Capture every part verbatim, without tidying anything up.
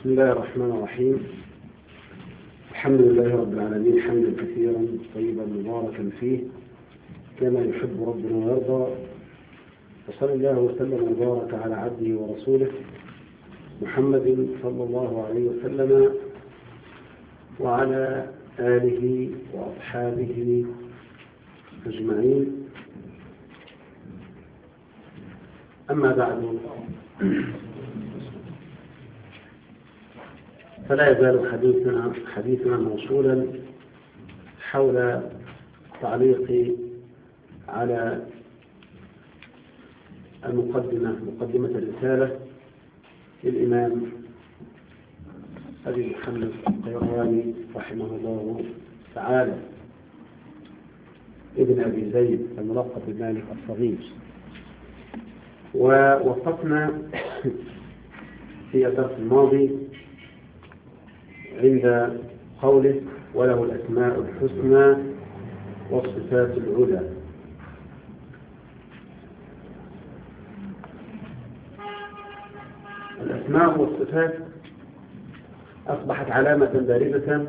بسم الله الرحمن الرحيم. الحمد لله رب العالمين حمدا كثيرا طيبا مباركا فيه كما يحب ربنا ويرضى، وصلى الله وسلم وبارك على عبده ورسوله محمد صلى الله عليه وسلم وعلى آله وأصحابه أجمعين. أما بعد، فلا يزال حديثنا حديثنا موصولا حول تعليق على المقدمة مقدمة الرسالة للإمام أبي محمد القيرواني رحمه الله تعالى ابن أبي زيد الملقب بمالك الصغير. ووقفنا في الدرس الماضي عند قوله: وله الأسماء الحسنى والصفات العلى. الأسماء والصفات أصبحت علامة بارزة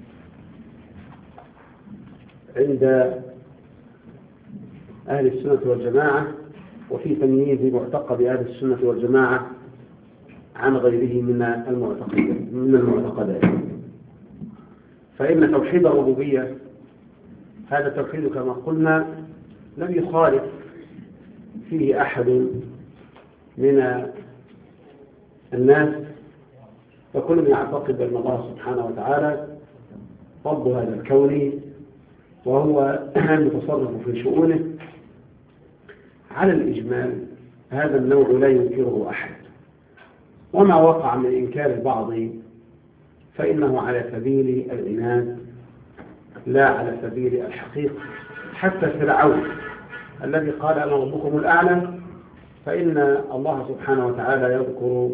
عند أهل السنة والجماعة، وفي تمييز معتقد أهل السنة والجماعة عن غيره من المعتقدات من المعتقدات فإن توحيد الربوبية هذا التوحيد كما قلنا لم يخالف فيه أحد من الناس، فكل يعتقد بأن الله سبحانه وتعالى رب هذا الكون وهو المتصرف في شؤونه على الإجمال. هذا النوع لا ينكره أحد، وما وقع من إنكار البعض فإنه على سبيل العناد لا على سبيل الحقيقة. حتى فرعون الذي قال أنا ربكم الأعلى، فإن الله سبحانه وتعالى يذكر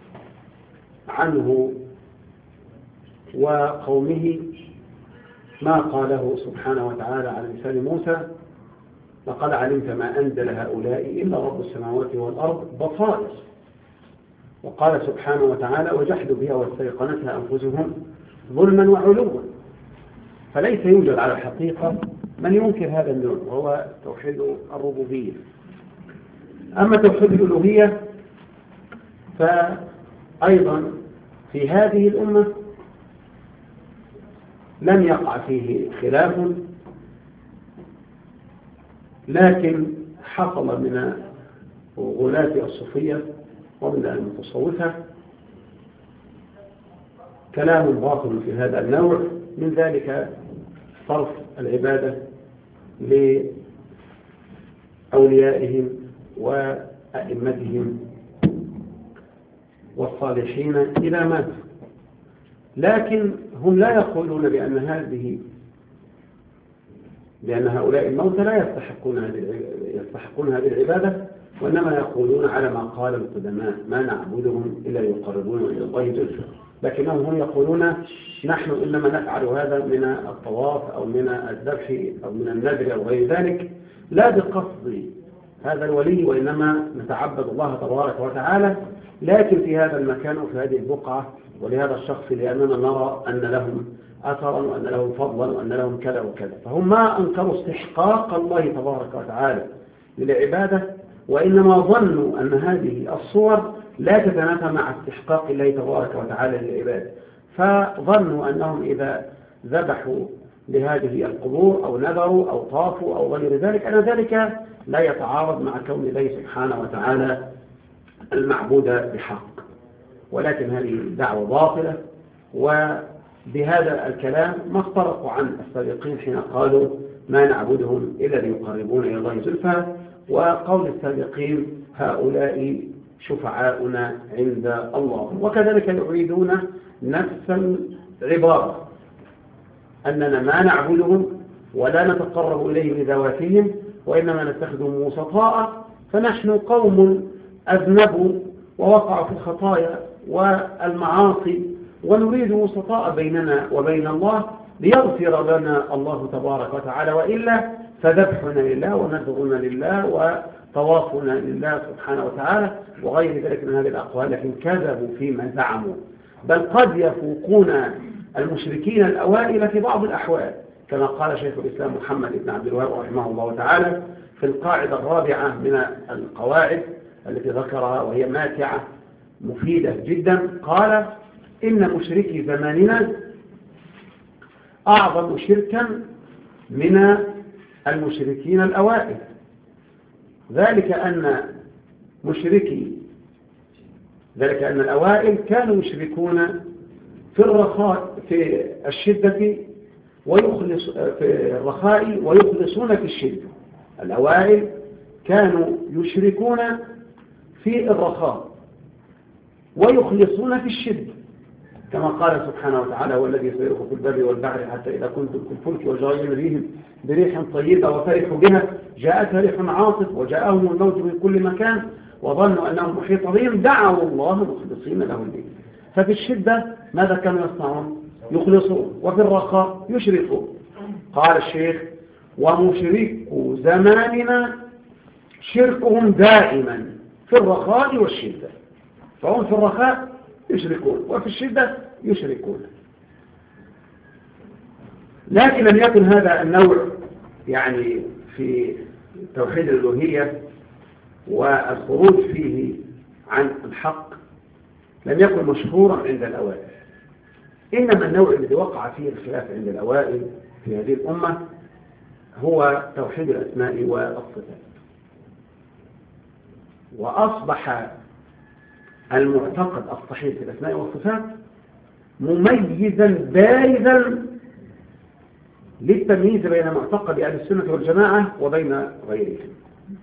عنه وقومه ما قاله سبحانه وتعالى على لسان موسى: لقد علمت ما أنزل هؤلاء إلا رب السماوات والأرض بصائر. وقال سبحانه وتعالى: وجحدوا بها واستيقنتها أنفسهم ظلما وعلوا. فليس يوجد على الحقيقة من ينكر هذا النوع، وهو توحيد الربوبية. أما توحيد الألوهية فأيضا في هذه الأمة لم يقع فيه خلاف، لكن حصل من غلاة الصوفية ومن المتصوفة كلام باطل في هذا النوع، من ذلك صرف العبادة لأوليائهم وأئمتهم والصالحين إذا ماتوا. لكن هم لا يقولون بأن هذه بأن هؤلاء الموتى لا يستحقون هذه يستحقون هذه العبادة، وإنما يقولون على ما قال القدماء: ما نعبدهم إلا يقربون إلى الله زلفى. لكنهم هم يقولون: نحن إنما نفعل هذا من الطواف أو من الذبح أو من النذر أو غير ذلك، لا بقصد هذا الولي، وإنما نتعبد الله تبارك وتعالى، لكن في هذا المكان وفي هذه البقعة ولهذا الشخص، لأننا نرى أن لهم أثرا وأن لهم فضلا وأن لهم كذا وكذا. فهم ما أنكروا استحقاق الله تبارك وتعالى للعبادة، وإنما ظنوا أن هذه الصور لا تتنافى مع استحقاق الله تبارك وتعالى للعبادة، فظنوا أنهم إذا ذبحوا لهذه القبور أو نذروا أو طافوا أو غير ذلك أن ذلك لا يتعارض مع كون الله سبحانه وتعالى المعبود بحق. ولكن هذه دعوة باطلة، وبهذا الكلام ما افترقوا عن السابقين حين قالوا: ما نعبدهم إلا ليقربون إلى الله زلفى، وقول السابقين: هؤلاء شفعاؤنا عند الله. وكذلك يعيدون نفس العبارة: أننا ما نعبدهم ولا نتقرب إليهم بذواتهم، وإنما نتخذهم وسطاء، فنحن قوم أذنبوا ووقعوا في الخطايا والمعاصي، ونريد وسطاء بيننا وبين الله ليغفر لنا الله تبارك وتعالى، وإلا فذبحنا لله ونذرنا لله وطوافنا لله سبحانه وتعالى وغير ذلك من هذه الأقوال. لكن كذبوا فيما زعموا بل قد يفوقون المشركين الأوائل في بعض الأحوال، كما قال شيخ الإسلام محمد بن عبد الوهاب رحمه الله تعالى في القاعدة الرابعة من القواعد التي ذكرها، وهي ماتعة مفيدة جدا. قال: إن مشركي زماننا أعظم شركا من المشركين الأوائل، ذلك أن مشركي ذلك أن الأوائل كانوا يشركون في الرخاء في الشدة ويخلص في الرخاء ويخلصون في الشدة. الأوائل كانوا يشركون في الرخاء ويخلصون في الشدة، كما قال سبحانه وتعالى: هو الذي يسيركم في البر والبحر حتى إذا كنتم في الفلك وجرين بهم بريح طيبة وفرحوا بها جاءتها ريح عاصف وجاءهم الموت من كل مكان وظنوا أنهم محيط بهم دعوا الله مخلصين له الدين. ففي الشدة ماذا كانوا يصنعون؟ يخلصون، وفي الرخاء يشركون. قال الشيخ: ومشرك زماننا شركهم دائما في الرخاء والشدة، فهم في الرخاء يشركون وفي الشدة يشركون. لكن لم يكن هذا النوع يعني في توحيد الألوهية والخروج فيه عن الحق لم يكن مشهورا عند الأوائل، إنما النوع الذي وقع فيه الخلاف عند الأوائل في هذه الأمة هو توحيد الأسماء والصفات. وأصبح المعتقد الصحيح في الأسماء والصفات مميزا بارزا للتمييز بين معتقد أهل السنة والجماعة وبين غيرهم.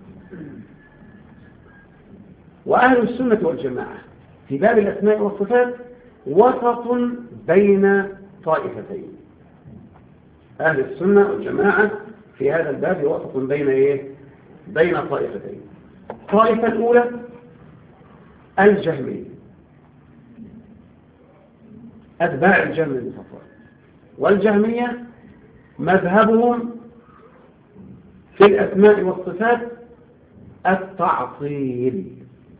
وأهل السنة والجماعة في باب الأسماء والصفات وسط بين طائفتين. أهل السنة والجماعة في هذا الباب وسط بين إيه؟ بين طائفتين. الطائفة الأولى الجهمية، أتباع الجهم بن صفوان. والجهمية مذهبهم في الأسماء والصفات التعطيل.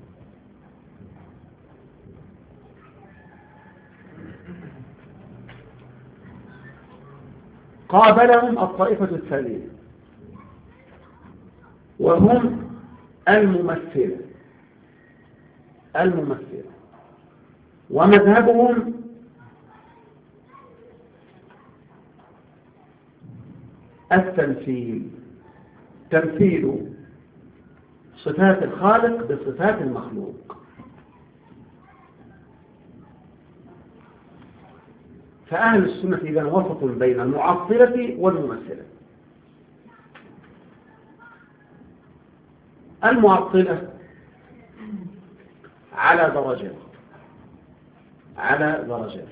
قابلهم الطائفة الثانية وهم الممثلة الممثلة ومذهبهم التمثيل، تمثيل صفات الخالق بصفات المخلوق. فأهل السنة إذن وسط بين المعطلة والممثلة. المعطلة على درجات على درجات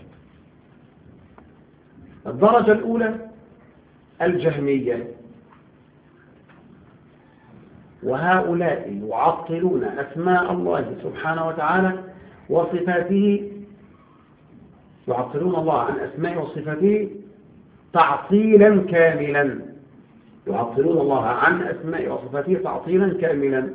الدرجة الأولى الجهمية، وهؤلاء يعطلون أسماء الله سبحانه وتعالى وصفاته، يعطلون الله عن أسماء وصفاته تعطيلا كاملا يعطلون الله عن أسماء وصفاته تعطيلا كاملا.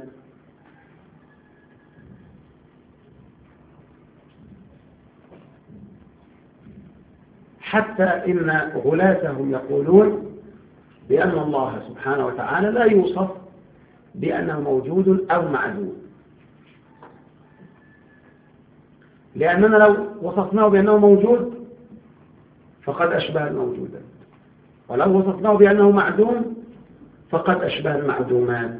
حتى إن غلاتهم يقولون بأن الله سبحانه وتعالى لا يوصف بأنه موجود أو معدوم، لأننا لو وصفناه بأنه موجود فقد أشبه الموجودات، ولو وصفناه بأنه معدوم فقد أشبه المعدومات،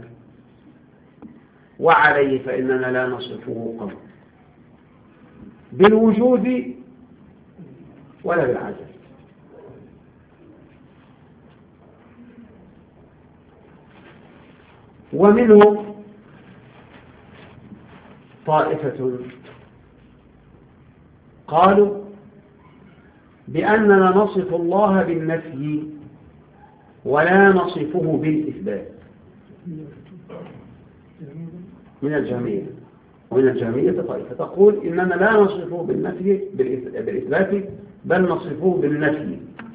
وعليه فإننا لا نصفه قط بالوجود ولا بالعدم. ومنهم طائفة قالوا بأننا نصف الله بالنفي ولا نصفه بالإثبات، من الجهمية. ومن الجهمية طائفة تقول إننا لا نصفه بالنفي بالإثبات بل نصفه بالنفي.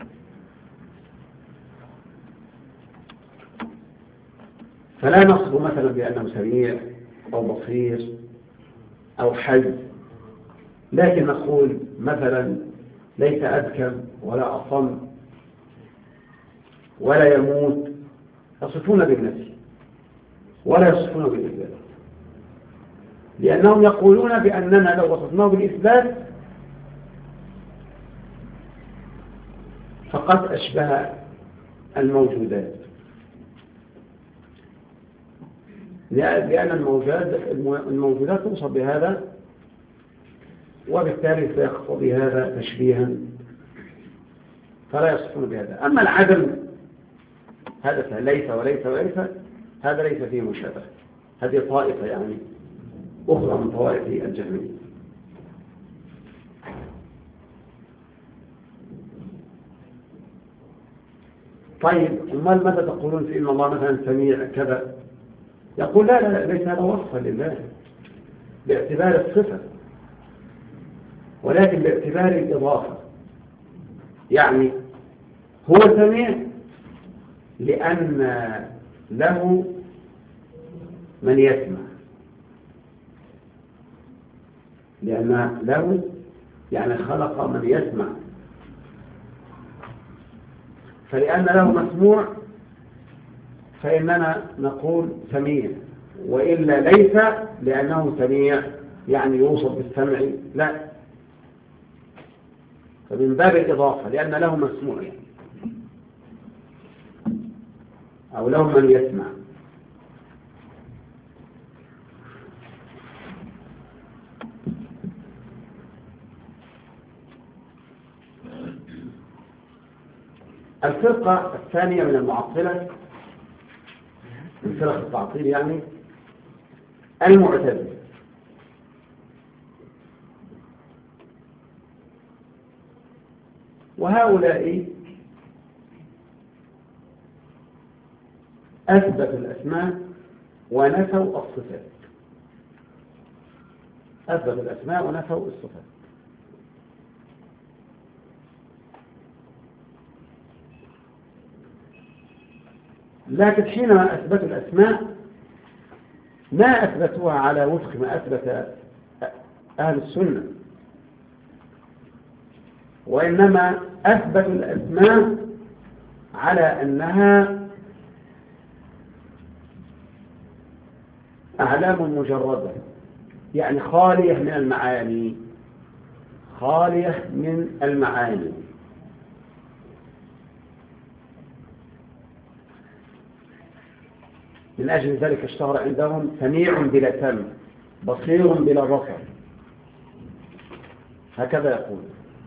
فلا نصف مثلا بأنه سميع أو بصير أو حي، لكن نقول مثلا ليس أذكى ولا أصم ولا يموت، يصفون بالنفي ولا يصفون بالإثبات، لأنهم يقولون بأننا لو وصفناه بالإثبات فقد أشبه الموجودات، لأن الموجودات الموجودات توصف بهذا، وبالتالي سيقتضي هذا تشبيها فلا يصفون بهذا. أما العدم هذا ليس وليس وليس، هذا ليس فيه مشابه. هذه طائفة يعني أخرى من طوائف الجهمية. طيب امال ماذا تقولون في ان الله مثلا سميع كذا؟ يقول لا لا, لا ليس هذا وصفا لله باعتبار الصفة، ولكن باعتبار الإضافة. يعني هو سميع لأن له من يسمع، لأن له يعني خلق من يسمع، فلأن له مسموع فإننا نقول سميع، وإلا ليس لأنه سميع يعني يوصف بالسمع، لا، فمن باب الإضافة لأن له مسموع أو له من يسمع. الفرقة الثانية من المعطلة من فرق التعطيل يعني المعتزلة، وهؤلاء أثبتوا الأسماء ونفوا الصفات، أثبتوا الأسماء ونفوا الصفات. لكن حينما أثبتوا الأسماء ما أثبتوها على وفق ما أثبت أهل السنة، وإنما أثبتوا الأسماء على أنها أعلام مجردة، يعني خالية من المعاني، خالية من المعاني. من أجل ذلك اشتهر عندهم سميع بلا سمع، بصير بلا بصر، هكذا يقول.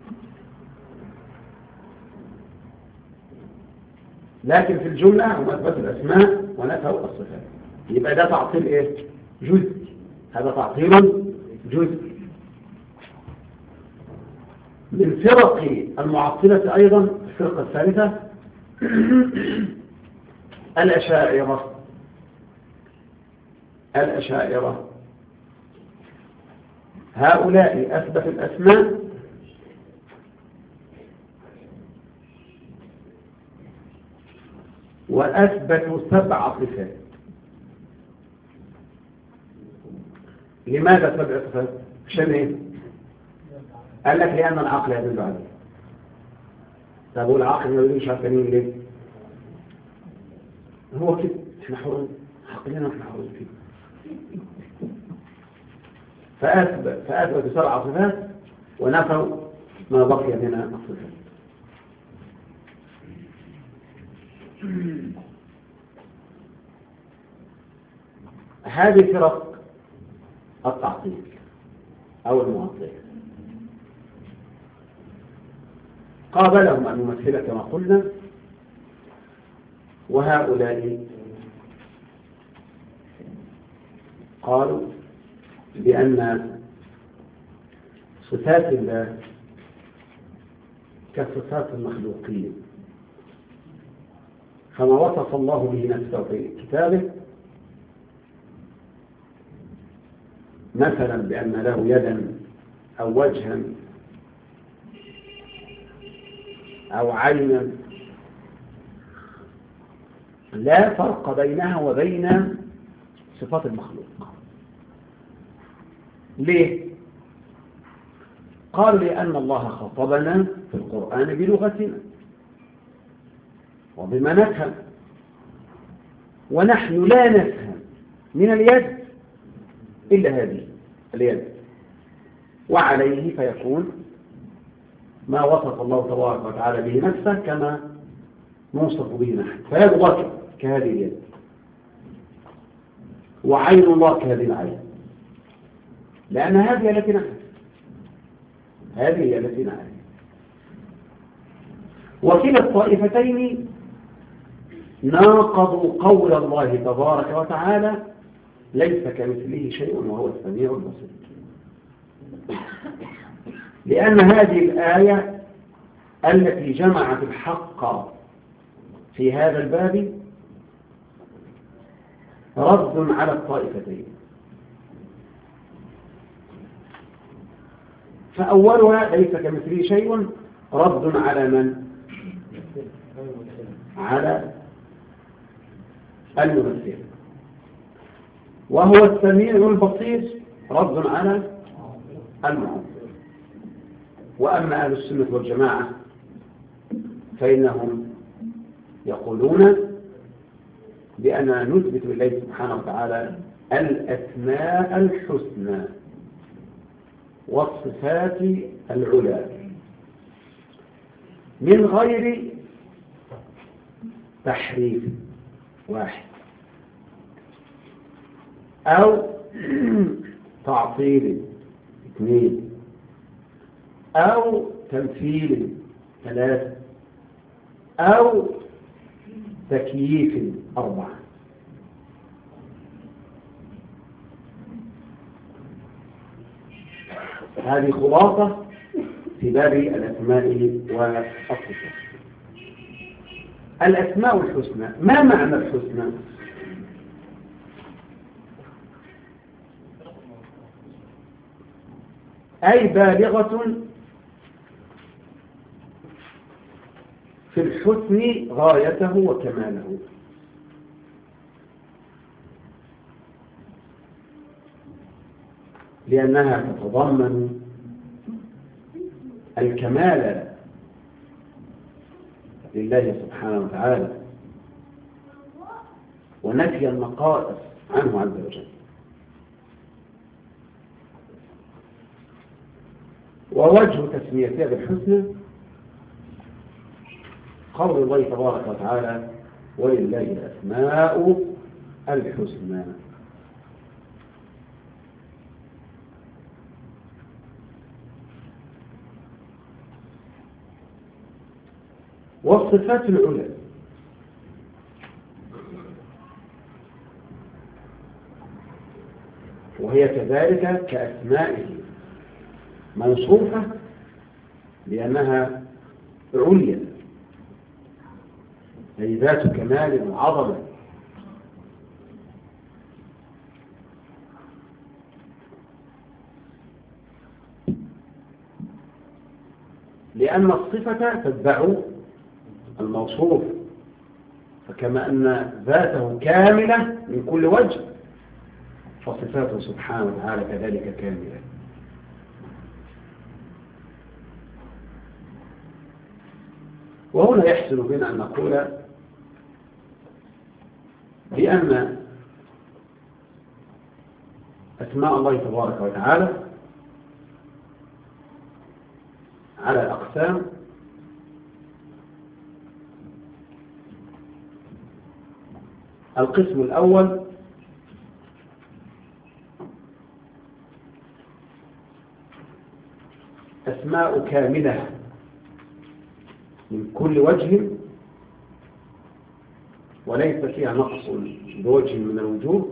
لكن في الجملة هم أثبتوا الأسماء ونفوا الصفات. يبقى ده تعطيل إيه؟ جزء. هذا تعطيل جزء. من فرق المعطلة أيضا الفرقة الثالثة الأشاعرة. الأشاعرة هؤلاء أثبتوا الأسماء وأثبتوا سبع صفات. لماذا سبع صفات؟ عشان ايه؟ قال لك لأن العقل يدل عليه. طب والعقل ما يدلش على التانيين ليه؟ هو كده، احنا حرين، عقلنا احنا حرين فيه. فأثبت فأثبتوا سبع صفات ونفوا ما بقي من الصفات. هذه فرق التعطيل أو المعطل. قابلهم الممثلة كما قلنا، وهؤلاء قالوا بأن صفات الله كصفات المخلوقين، كما وصف الله به نفسه في كتابه مثلا بأن له يدا أو وجها أو عينا، لا فرق بينها وبين صفات المخلوق. ليه؟ قالوا لأن الله خطبنا في القرآن بلغتنا وبما نفهم، ونحن لا نفهم من اليد إلا هذه اليد، وعليه فيكون ما وصف الله تبارك وتعالى به نفسه كما نوصف به نحن، فيد الله كهذه اليد، وعين الله كهذه العين، لأن هذه التي نحن هذه هي التي نعرف. وكلا الطائفتين ناقضوا قول الله تبارك وتعالى ليس كمثله شيء وهو السميع البصير، لأن هذه الآية التي جمعت الحق في هذا الباب رد على الطائفتين. فأولها ليس كمثله شيء رد على من؟ على الممثل. وهو السميع البصير رد على المعطل. وأما أهل السنة والجماعة فإنهم يقولون بأننا نثبت لله سبحانه وتعالى الأسماء الحسنى والصفات العلى من غير تحريف واحد أو تعطيل اثنين أو تمثيل ثلاثة أو تكييف أربعة. هذه خلاصة في باب الأسماء والصفات. الأسماء الحسنى، ما معنى الحسنى؟ أي بالغة في الحسن غايته وكماله، لأنها تتضمن الكمال لله سبحانه وتعالى ونفي النقائص عنه عز وجل. ووجه تسميتها بالحسنى قول الله تبارك وتعالى ولله الأسماء الحسنى. والصفات العلى وهي كذلك كأسمائه موصوفة لأنها عليا أي ذات كمال وعظمة. لأن الصفة تتبع الموصوف، فكما أن ذاته كاملة من كل وجه فصفاته سبحانه وتعالى كذلك كاملة. وهنا يحسن بنا أن نقول بأن أسماء الله تبارك وتعالى على أقسام. القسم الأول أسماء كاملة من كل وجه وليس فيها نقص بوجه من الوجوه،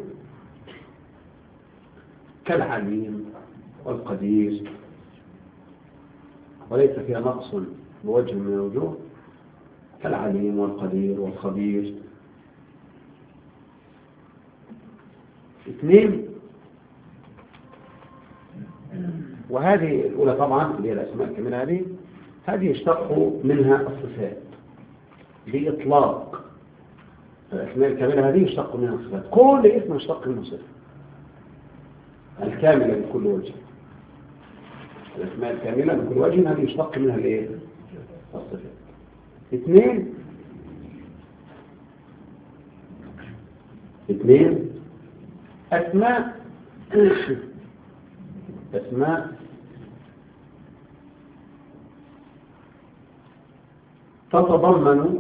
كالعليم والقدير، وليس فيها نقص بوجه من الوجوه كالعليم والقدير والخبير. اثنين، وهذه الأولى طبعا اللي هي الأسماء الكاملة هذه هذه يشتق منها الصفات بإطلاق. الأسماء الكاملة هذه يشتق منها الصفات، كل اسم يشتق منه صفة الكاملة بكل وجه. الأسماء الكاملة من كل وجه هذه يشتق منها الإيه؟ الصفات. اثنين اثنين أسماء أسماء تتضمن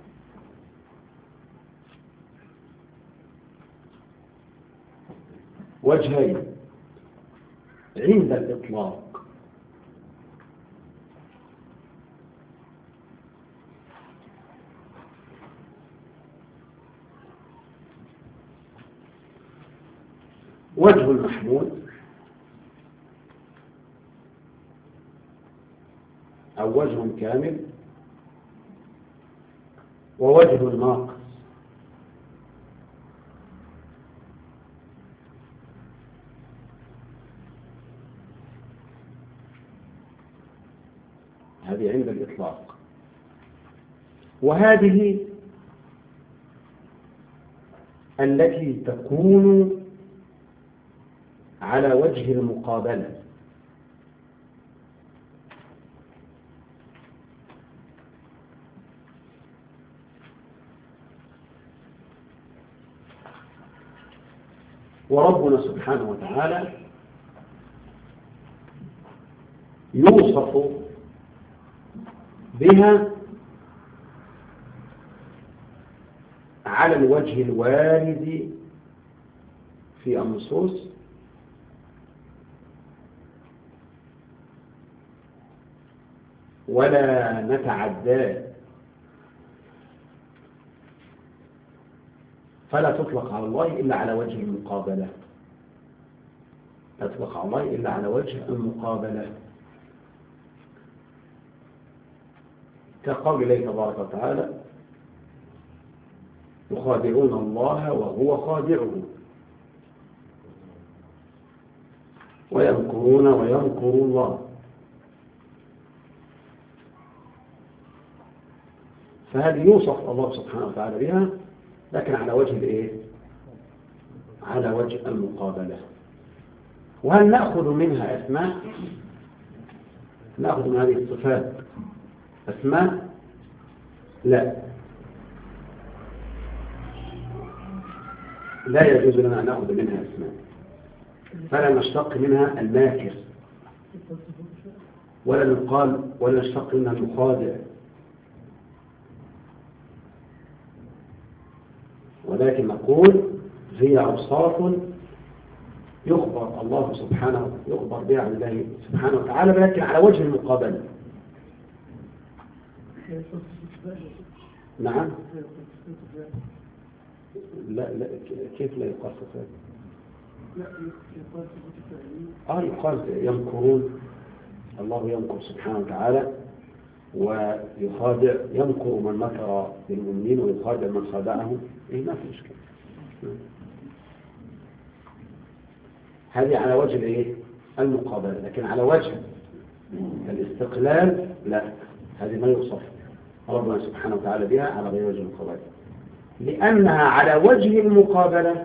وجهين عند الإطلاق. وجه محمود أو وجه كامل، ووجه ناقص. هذه عند الإطلاق. وهذه التي تكون على وجه المقابلة. وربنا سبحانه وتعالى يوصف بها على الوجه الوارد في النصوص ولا نتعداه، فلا تطلق على الله إلا على وجه المقابلة. لا تطلق على الله إلا على وجه المقابلة، كقول الله تبارك وتعالى: يخادعون الله وهو خادعهم ويمكرون ويمكر الله. فهذه يوصف الله سبحانه وتعالى بها، لكن على وجه الايه؟ على وجه المقابلة. وهل نأخذ منها أسماء؟ نأخذ من هذه الصفات أسماء؟ لا، لا يجوز لنا أن نأخذ منها أسماء، فلا نشتق منها الماكر، ولا نقال ولا نشتق منها المخادع، ولكن نقول هي أوصاف يخبر الله سبحانه يخبر بها عن الله سبحانه وتعالى، لكن على وجه المقابلة. نعم. لا لا كيف لا يقال صفات؟ اه يقال يمكرون، الله يمكر سبحانه وتعالى ويخادع، يمكر من مكر بالمؤمنين ويخادع من خادعهم. ايه ما في مشكله. هذه على وجه الايه؟ المقابله، لكن على وجه الاستقلال لا، هذه ما يوصف ربنا سبحانه وتعالى بها على غير وجه المقابله، لانها على وجه المقابله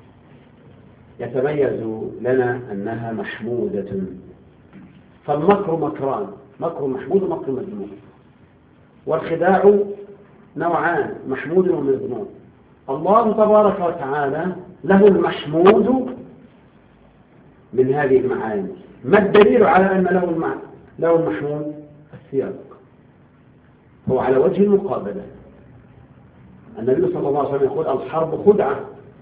يتميز لنا انها محموده. فالمكر مكران، مكر محمود ومكر مذموم، والخداع نوعان، محمود ومذموم. الله تبارك وتعالى له المحمود من هذه المعاني. ما الدليل على أن له المعنى له المحمود؟ السياق، هو على وجه المقابلة. النبي صلى الله عليه وسلم يقول: الحرب خدعة.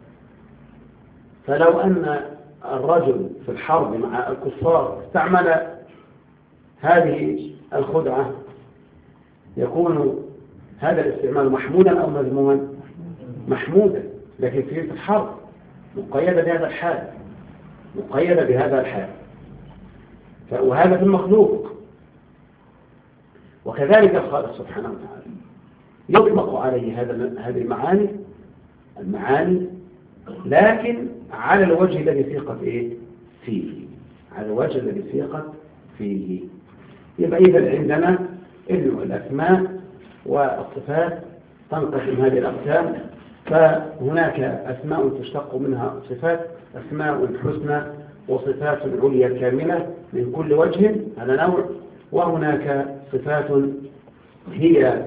فلو أن الرجل في الحرب مع الكفار استعمل هذه الخدعة يكون هذا الاستعمال محمودا أو مذموما؟ محمودا، لكن في الحرب مقيدة بهذا الحال، مقيدة بهذا الحال، وهذا في المخلوق. وكذلك الخالق سبحانه وتعالى يطلق عليه هذا هذه المعاني المعاني لكن على الوجه الذي سيقت ايه فيه، على الوجه الذي سيقت فيه. يبقى إذا عندنا إنه الأسماء والصفات تنقسم هذه الأقسام. فهناك أسماء تشتق منها صفات، أسماء حسنى وصفات عليا كاملة من كل وجه، هذا نوع. وهناك صفات هي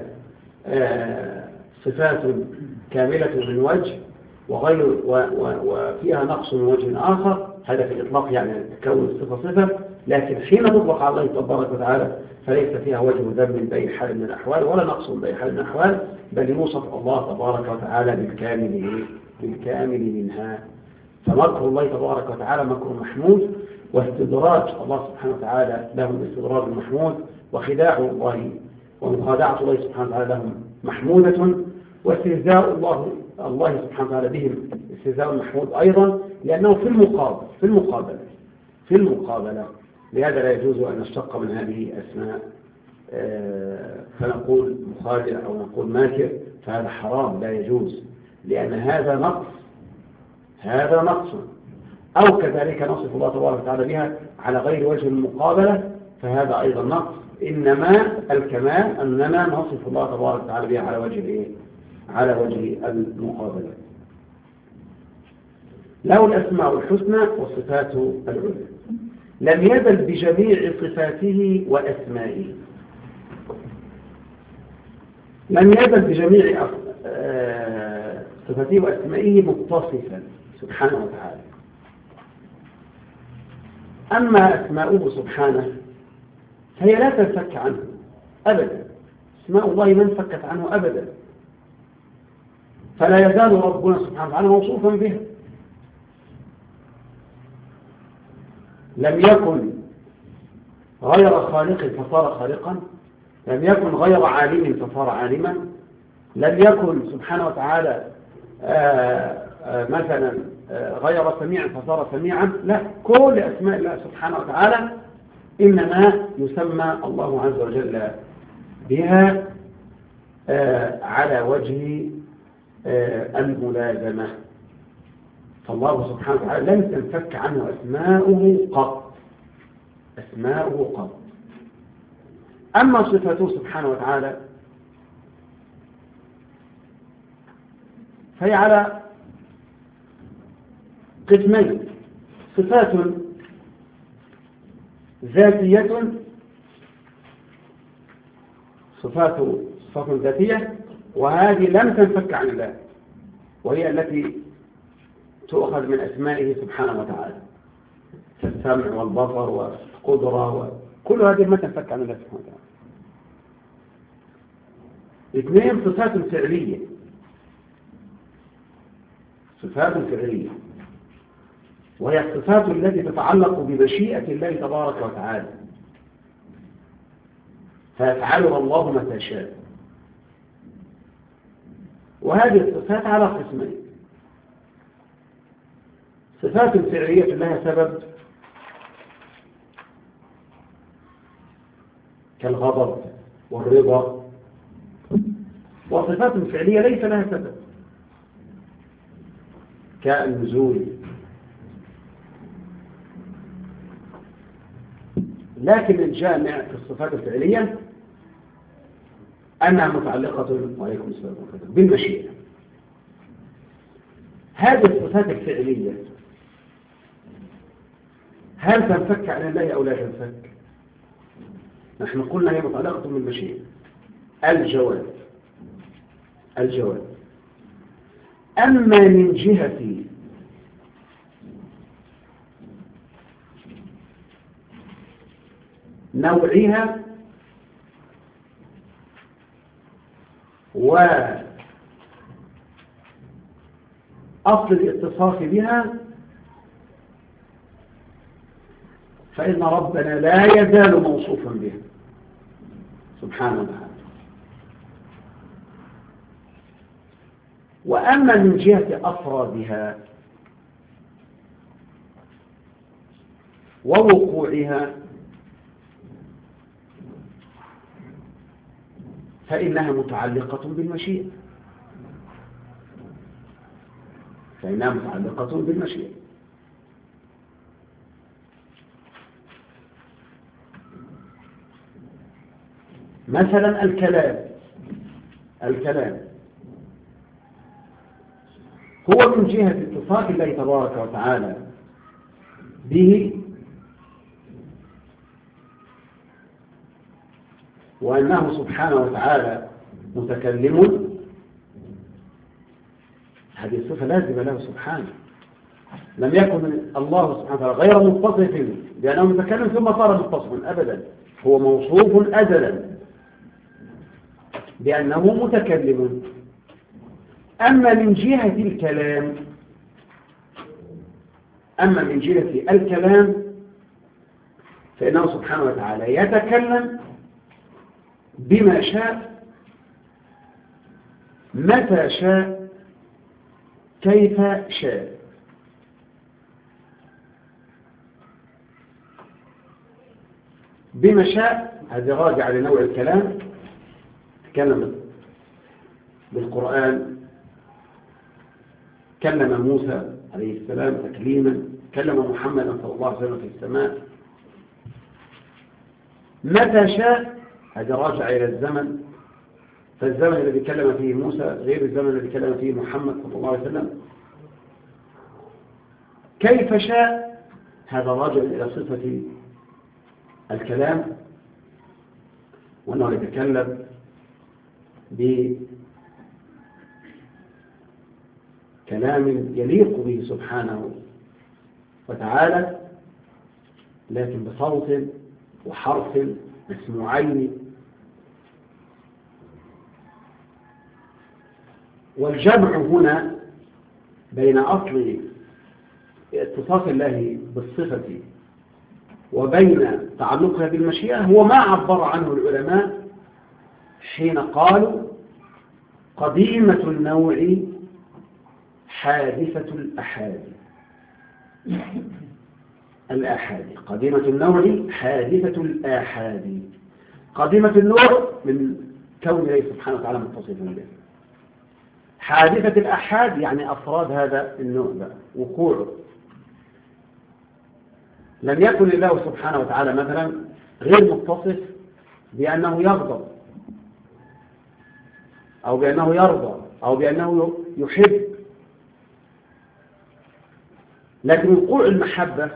صفات كاملة من وجه وغير وفيها نقص من وجه آخر، هذا في الإطلاق يعني تكون الصفة صفة. لكن حين تطلق على الله تبارك وتعالى فليس فيها وجه ذم بأي حال من الأحوال ولا نقص بأي حال من الأحوال، بل يوصف الله تبارك وتعالى بالكامل بالكامل منها. فمكر الله تبارك وتعالى مكر محمود، واستدراج الله سبحانه وتعالى لهم استدراج محمود، وخداع الله ومخادعة الله سبحانه وتعالى لهم محمودة، واستهزاء الله الله سبحانه وتعالى بهم استهزاء محمود أيضا، لأنه في المقابل في المقابلة في المقابلة لهذا لا يجوز أن نشتق من هذه أسماء فنقول مخادع أو نقول ماكر، فهذا حرام لا يجوز، لأن هذا نقص هذا نقص. أو كذلك نصف الله تبارك وتعالى بها على غير وجه المقابلة، فهذا أيضا نقص. إنما الكمال أننا نصف الله تبارك وتعالى بها على وجه الإيه؟ على وجه المقابلة. له الأسماء الحسنى والصفات العلى، لم يزل بجميع صفاته وأسمائه، لم يزل بجميع صفاته وأسمائه متصفا سبحانه وتعالى. أما أسماؤه سبحانه فهي لا تنفك عنه أبدا، اسماء الله ما انفكت عنه أبدا، فلا يزال ربنا سبحانه وتعالى موصوفا بها. لم يكن غير خالق فصار خالقا، لم يكن غير عالم فصار عالما، لم يكن سبحانه وتعالى آآ آآ مثلا غير سميع فصار سميعا، لا، كل أسماء الله سبحانه وتعالى إنما يسمى الله عز وجل بها على وجه الملازمة. فالله سبحانه وتعالى لم تنفك عنه أسماؤه قط أسماؤه قط. أما صفاته سبحانه وتعالى فهي على قسمين: صفات ذاتية صفات صفات ذاتية، وهذه لم تنفك عن الله، وهي التي تؤخذ من أسمائه سبحانه وتعالى، كالسمع والبصر والقدرة وكل هذه ما تنفك عن الله سبحانه وتعالى. اثنين: صفات فعلية صفات فعلية وهي الصفات التي تتعلق بمشيئة الله تبارك وتعالى، فيفعلها الله متى شاء. وهذه الصفات على قسمين: صفات فعلية لها سبب كالغضب والرضا، وصفات فعلية ليس لها سبب كالنزول. لكن الجامع في الصفات الفعلية أنها متعلقة وعليكم السلام بالمشيئة. هذه الصفات الفعلية هل تنفك عن الله أو لا تنفك؟ نحن قلنا هي متعلقة بالمشيئة. الجواب الجواب أما من جهة نوعها وأصل الاتصاف بها فإن ربنا لا يزال موصوفا بها سبحانه وتعالى. وأما من جهة أفرادها ووقوعها فإنها متعلقة بالمشيئة فإنها متعلقة بالمشيئة. مثلا الكلام الكلام هو من جهة اتصاف الله تبارك وتعالى به وأنه سبحانه وتعالى متكلم، هذه الصفة لازمة له سبحانه. لم يكن الله سبحانه وتعالى غير متصف بأنه متكلم ثم صار متصفا أبدا، هو موصوف أزلا بأنه متكلم. أما من جهة الكلام أما من جهة الكلام فإنه سبحانه وتعالى يتكلم بما شاء متى شاء كيف شاء. بما شاء هذا راجع لنوع الكلام، تكلم بالقرآن، كلم موسى عليه السلام تكليما، كلم محمدا صلى الله عليه وسلم في السماء. متى شاء هذا راجع إلى الزمن، فالزمن الذي كلم فيه موسى غير الزمن الذي كلم فيه محمد صلى الله عليه وسلم. كيف شاء هذا راجع إلى صفة الكلام، وأنه يتكلم بكلام يليق به سبحانه وتعالى، لكن بصوت وحرف مسموعين. والجمع هنا بين أصل اتصاف الله بالصفة وبين تعلقها بالمشيئة هو ما عبر عنه العلماء حين قالوا قديمة النوع حادثة الأحاد. الآحاد قديمة النوع حادثة الآحاد. قديمة النوع من كون الله سبحانه وتعالى متصفا به. حادثة الآحاد يعني أفراد هذا النوع وقوعه. لم يكن الله سبحانه وتعالى مثلا غير متصف بأنه يغضب أو بأنه يرضى أو بأنه يحب، لكن وقوع المحبة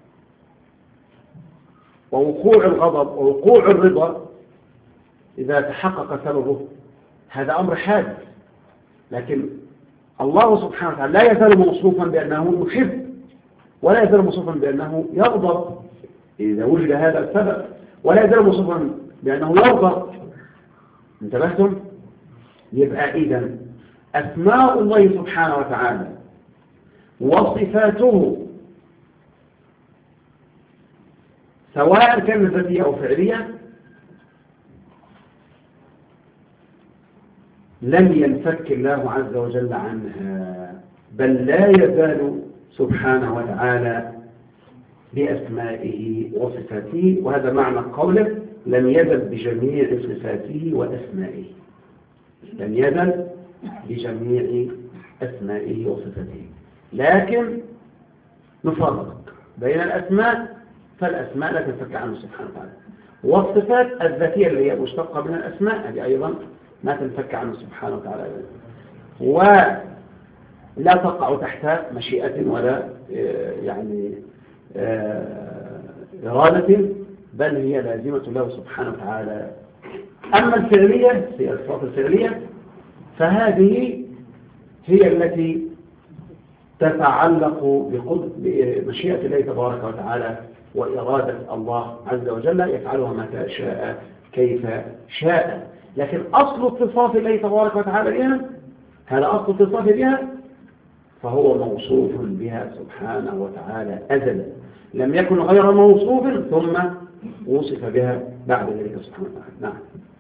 ووقوع الغضب ووقوع الرضا إذا تحقق سببه هذا أمر حادث. لكن الله سبحانه وتعالى لا يزال موصوفا بأنه يحب ولا يزال موصوفا بأنه يغضب إذا وجد هذا السبب، ولا يزال موصوفا بأنه يرضى. انتبهتم؟ يبقى إذن أسماء الله سبحانه وتعالى وصفاته سواء كانت ذاتية أو فعلية لم ينفك الله عز وجل عنها، بل لا يزال سبحانه وتعالى بأسمائه وصفاته. وهذا معنى قوله لم يزل بجميع صفاته وأسمائه. لم يزل بجميع أسمائه وصفاته. لكن نفرق بين الأسماء، فالأسماء لا تنفك عنه سبحانه وتعالى، والصفات الذاتية اللي هي مشتقة من الأسماء هذه أيضا ما تنفك عنه سبحانه وتعالى، ولا تقع تحت مشيئة ولا يعني إرادة، بل هي لازمة له سبحانه وتعالى. أما الفعلية هي الصفات الفعلية فهذه هي التي تتعلق بمشيئة الله تبارك وتعالى وإرادة الله عز وجل يفعلها متى شاء كيف شاء. لكن أصل اتصاف الله تبارك وتعالى بها، هذا أصل اتصاف بها، فهو موصوف بها سبحانه وتعالى أزلا، لم يكن غير موصوف ثم وصف بها بعد ذلك سبحانه وتعالى. نعم.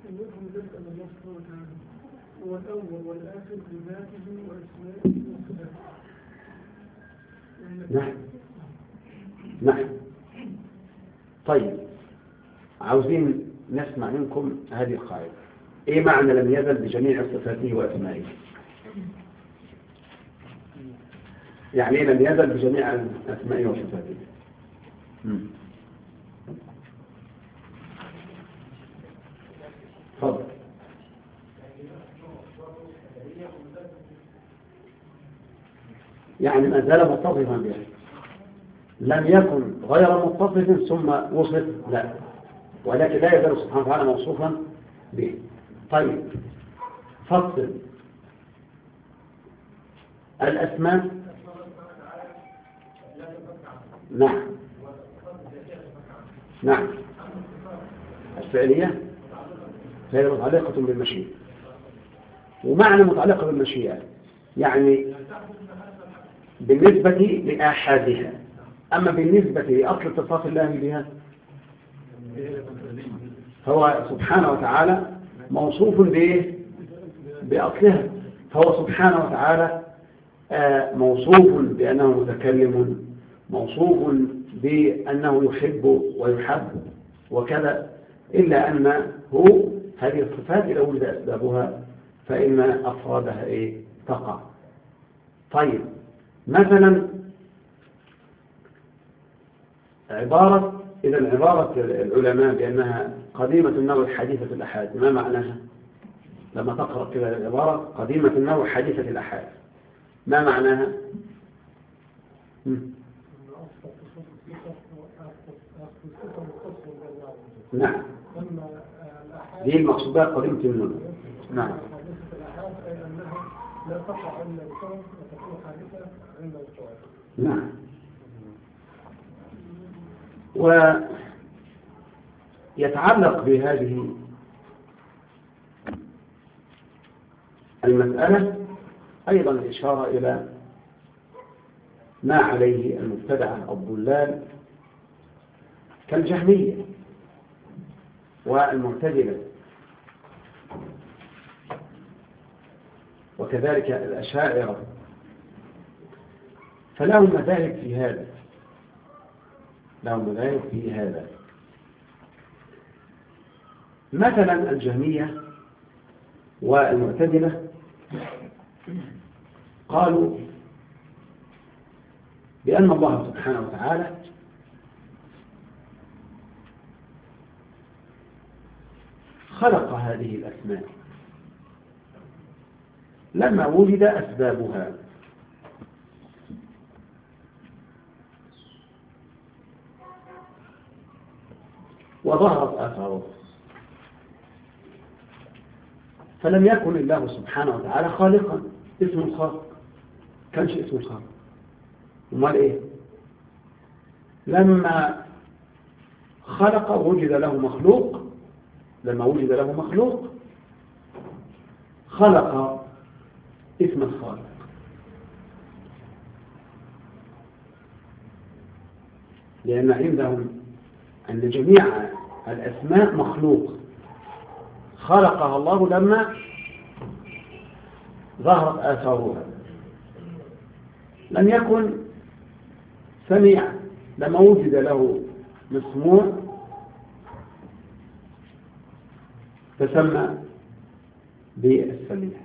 هو الأول والآخر بذاته وأسمائه وصفاته. نعم نعم. طيب عاوزين نسمع منكم هذه القاعدة، ايه معنى لم يزل بجميع صفاته وأسمائه؟ يعني ايه لم يزل بجميع أسمائه وصفاته؟ تفضل. يعني ما زال متصفا بها. لم يكن غير متصف ثم وصف، لا، ولكن لا يزال سبحانه وتعالى موصوفا به. طيب فصل الأسماء. نعم نعم الفعلية هي متعلقة بالمشيئة، ومعنى متعلقة بالمشيئة يعني بالنسبة لآحادها، أما بالنسبة لأصل اتصاف الله بها هو سبحانه وتعالى موصوف به بأصلها، فهو سبحانه وتعالى موصوف بأنه متكلم، موصوف بأنه يحب ويحب وكذا، إلا أنه هذه الصفات إذا ولد أسبابها فإن أفرادها إيه تقع. طيب مثلا عبارة، إذا عبارة العلماء بأنها قديمة النوع حديثة الأحاد، ما معناها؟ لما تقرأ كده العبارة قديمة النوع حديثة الأحاد، ما معناها؟ نعم دي المقصودات قديمة النوع. نعم لا تقع إلا بسبب وتكون حادثة عند السؤال. نعم. ويتعلق بهذه المسألة أيضا الإشارة إلى ما عليه المبتدعة الضلال كالجهمية والمعتزلة وكذلك الأشاعرة، فلهم مذاهب في هذا، لهم مذاهب في هذا. مثلا الجهمية والمعتزلة قالوا بأن الله سبحانه وتعالى خلق هذه الأسماء لما وجد أسبابها، وظهرت آثارها، فلم يكن الله سبحانه وتعالى خالقا، اسم الخالق كانش اسم الخالق، امال ايه؟ لما خلق وجد له مخلوق، لما وجد له مخلوق خلق اسم الخالق، لأن عندهم أن جميع الأسماء مخلوق خلقها الله لما ظهرت آثارها. لم يكن سميع، لما وجد له مسموع تسمى بالسميع.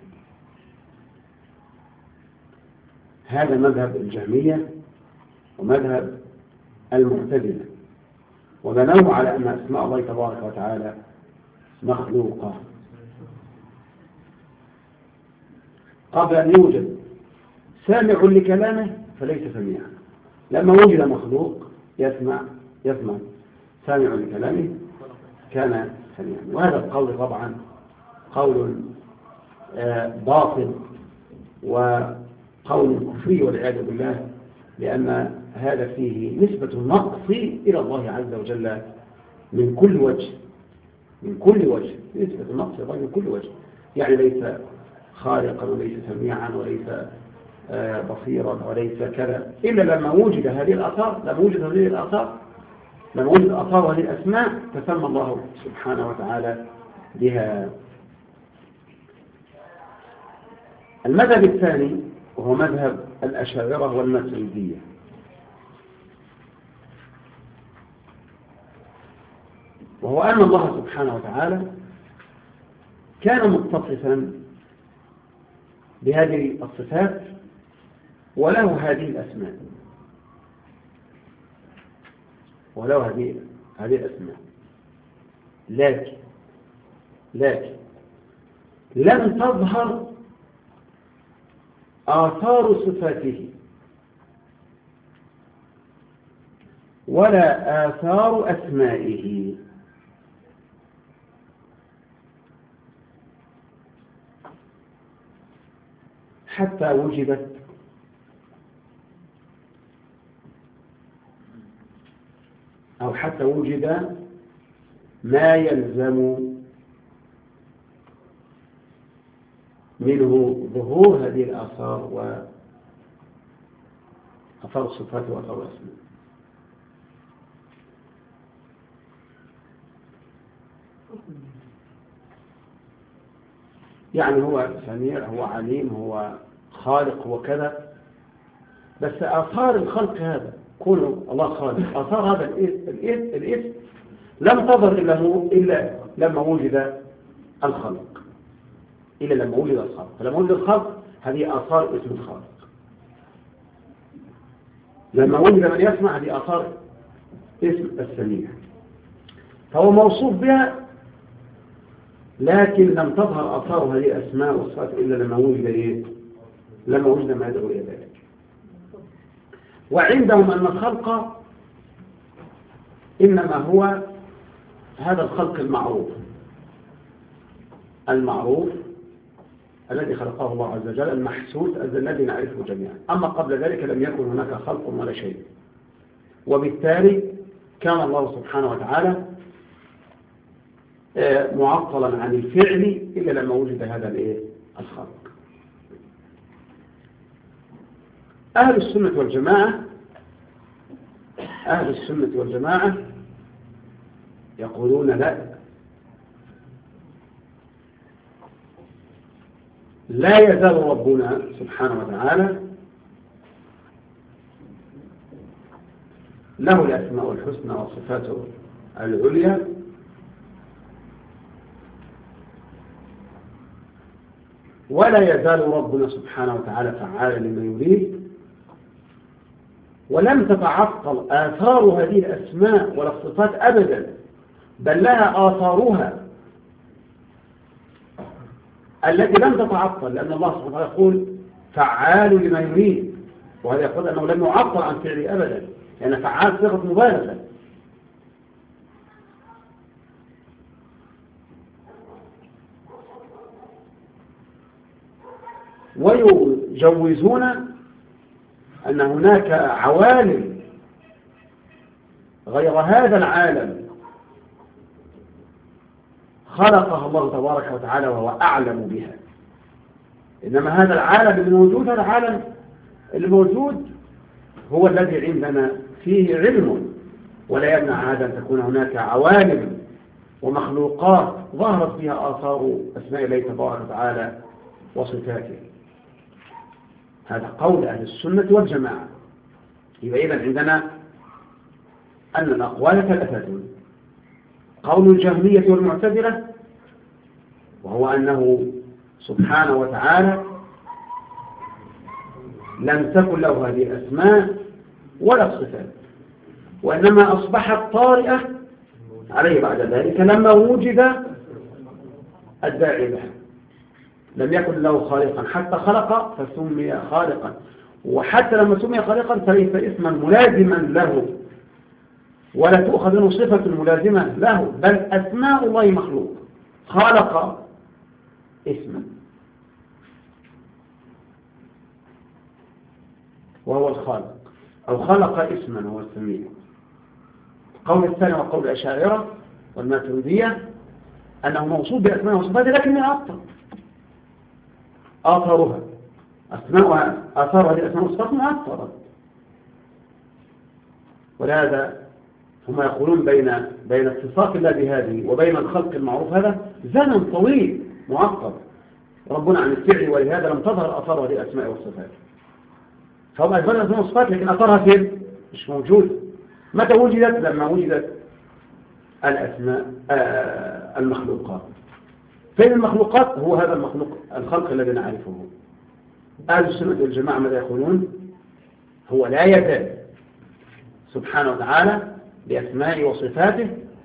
هذا مذهب الجهمية ومذهب المعتزلة، وبنوا على أن أسماء الله تبارك وتعالى مخلوقة قبل أن يوجد سامع لكلامه فليس سميعا، لما وجد مخلوق يسمع يسمع سامع لكلامه كان سميعا. وهذا القول طبعا قول باطل وقول كفري والعياذ بالله، لأن هذا فيه نسبة النقص إلى الله عز وجل من كل وجه، من كل وجه نسبة النقص إلى الله من كل وجه، يعني ليس خالقا وليس سميعا وليس بصيرا وليس كذا، إلا لما وجد هذه الآثار، لما وجد هذه الآثار لما وجد آثار هذه الأسماء تسمى الله سبحانه وتعالى بها. المذهب الثاني وهو مذهب الأشاعرة والماتريدية، وهو أن الله سبحانه وتعالى كان متصفا بهذه الصفات وله هذه الأسماء، وله هذه هذه الأسماء، لكن لكن لم تظهر آثار صفاته، ولا آثار أسمائه. حتى وجدت أو حتى وجد ما يلزم منه ظهور هذه الآثار وآثار الصفات وآثار الأسماء. يعني هو سميع، هو عليم، هو خالق، هو كذا، بس آثار الخلق هذا كونه الله خالق، آثار هذا الاسم, الاسم لم تظهر إلا, هو إلا لما وجد الخلق إلا لما وجد الخلق فلما وجد الخلق هذه آثار اسم الخالق. لما وجد من يسمع هذه آثار اسم السميع. فهو موصوف بها لكن لم تظهر آثار هذه الأسماء والصفات إلا لما وجد إيه؟ لما وجد ما يدعو إلى ذلك. وعندهم أن الخلق إنما هو هذا الخلق المعروف المعروف الذي خلقه الله عز وجل، المحسوس الذي نعرفه جميعا. أما قبل ذلك لم يكن هناك خلق ولا شيء، وبالتالي كان الله سبحانه وتعالى معطلا عن الفعل إلا لما وجد هذا الخلق. أهل السنة والجماعة أهل السنة والجماعة يقولون لا لا يزال ربنا سبحانه وتعالى له الأسماء الحسنى والصفات العليا، ولا يزال ربنا سبحانه وتعالى فعالا لما يريد، ولم تتعطل آثار هذه الأسماء ولا الصفات أبدا، بل لها آثارها التي لم تتعطل، لأن الله سبحانه وتعالى يقول فعال لما يريد، وهذا يقول أنه لم يعطل عن فعله أبدا، لأن فعال صيغة مبالغة. ويجوزون أن هناك عوالم غير هذا العالم خلقها الله تبارك وتعالى وهو أعلم بها. إنما هذا العالم الموجود هذا العالم الموجود هو الذي عندنا فيه علم، ولا يمنع هذا أن تكون هناك عوالم ومخلوقات ظهرت فيها آثار أسماء الله تبارك وتعالى وصفاته. هذا قول أهل السنة والجماعة. يبقى إذن عندنا أن الأقوال ثلاثة: قول الجهمية والمعتزلة، وهو أنه سبحانه وتعالى لم تكن له هذه الأسماء ولا الصفات، وإنما أصبحت طارئة عليه بعد ذلك لما وجد الداعي لها. لم يكن له خالقا حتى خلق فسمي خالقا، وحتى لما سمي خالقا فليس اسما ملازما له ولا تؤخذ منه صفة ملازمة له، بل أسماء الله مخلوق. خلق اسما وهو الخالق، أو خلق اسما وهو السميع. قول الثاني وقول الأشاعرة والماتريدية أنه موصوف بأسماء وصفات لكن يعطل آثارها، أسماء آثار هذه الأسماء والصفات معطلة. ولهذا هم يقولون بين بين اتصاف الله بهذه وبين الخلق المعروف هذا زمن طويل معطل ربنا عن الفعل، ولهذا لم تظهر آثار هذه الأسماء والصفات. فهم أثبتوا الأسماء والصفات لكن آثارها فين؟ مش موجود. متى وجدت؟ لما وجدت الأسماء آه المخلوقات. فين المخلوقات؟ هو هذا المخلوق الخلق الذي نعرفه. أهل السنة والجماعة ماذا يقولون؟ هو لا يزال سبحانه وتعالى بأسمائه وصفاته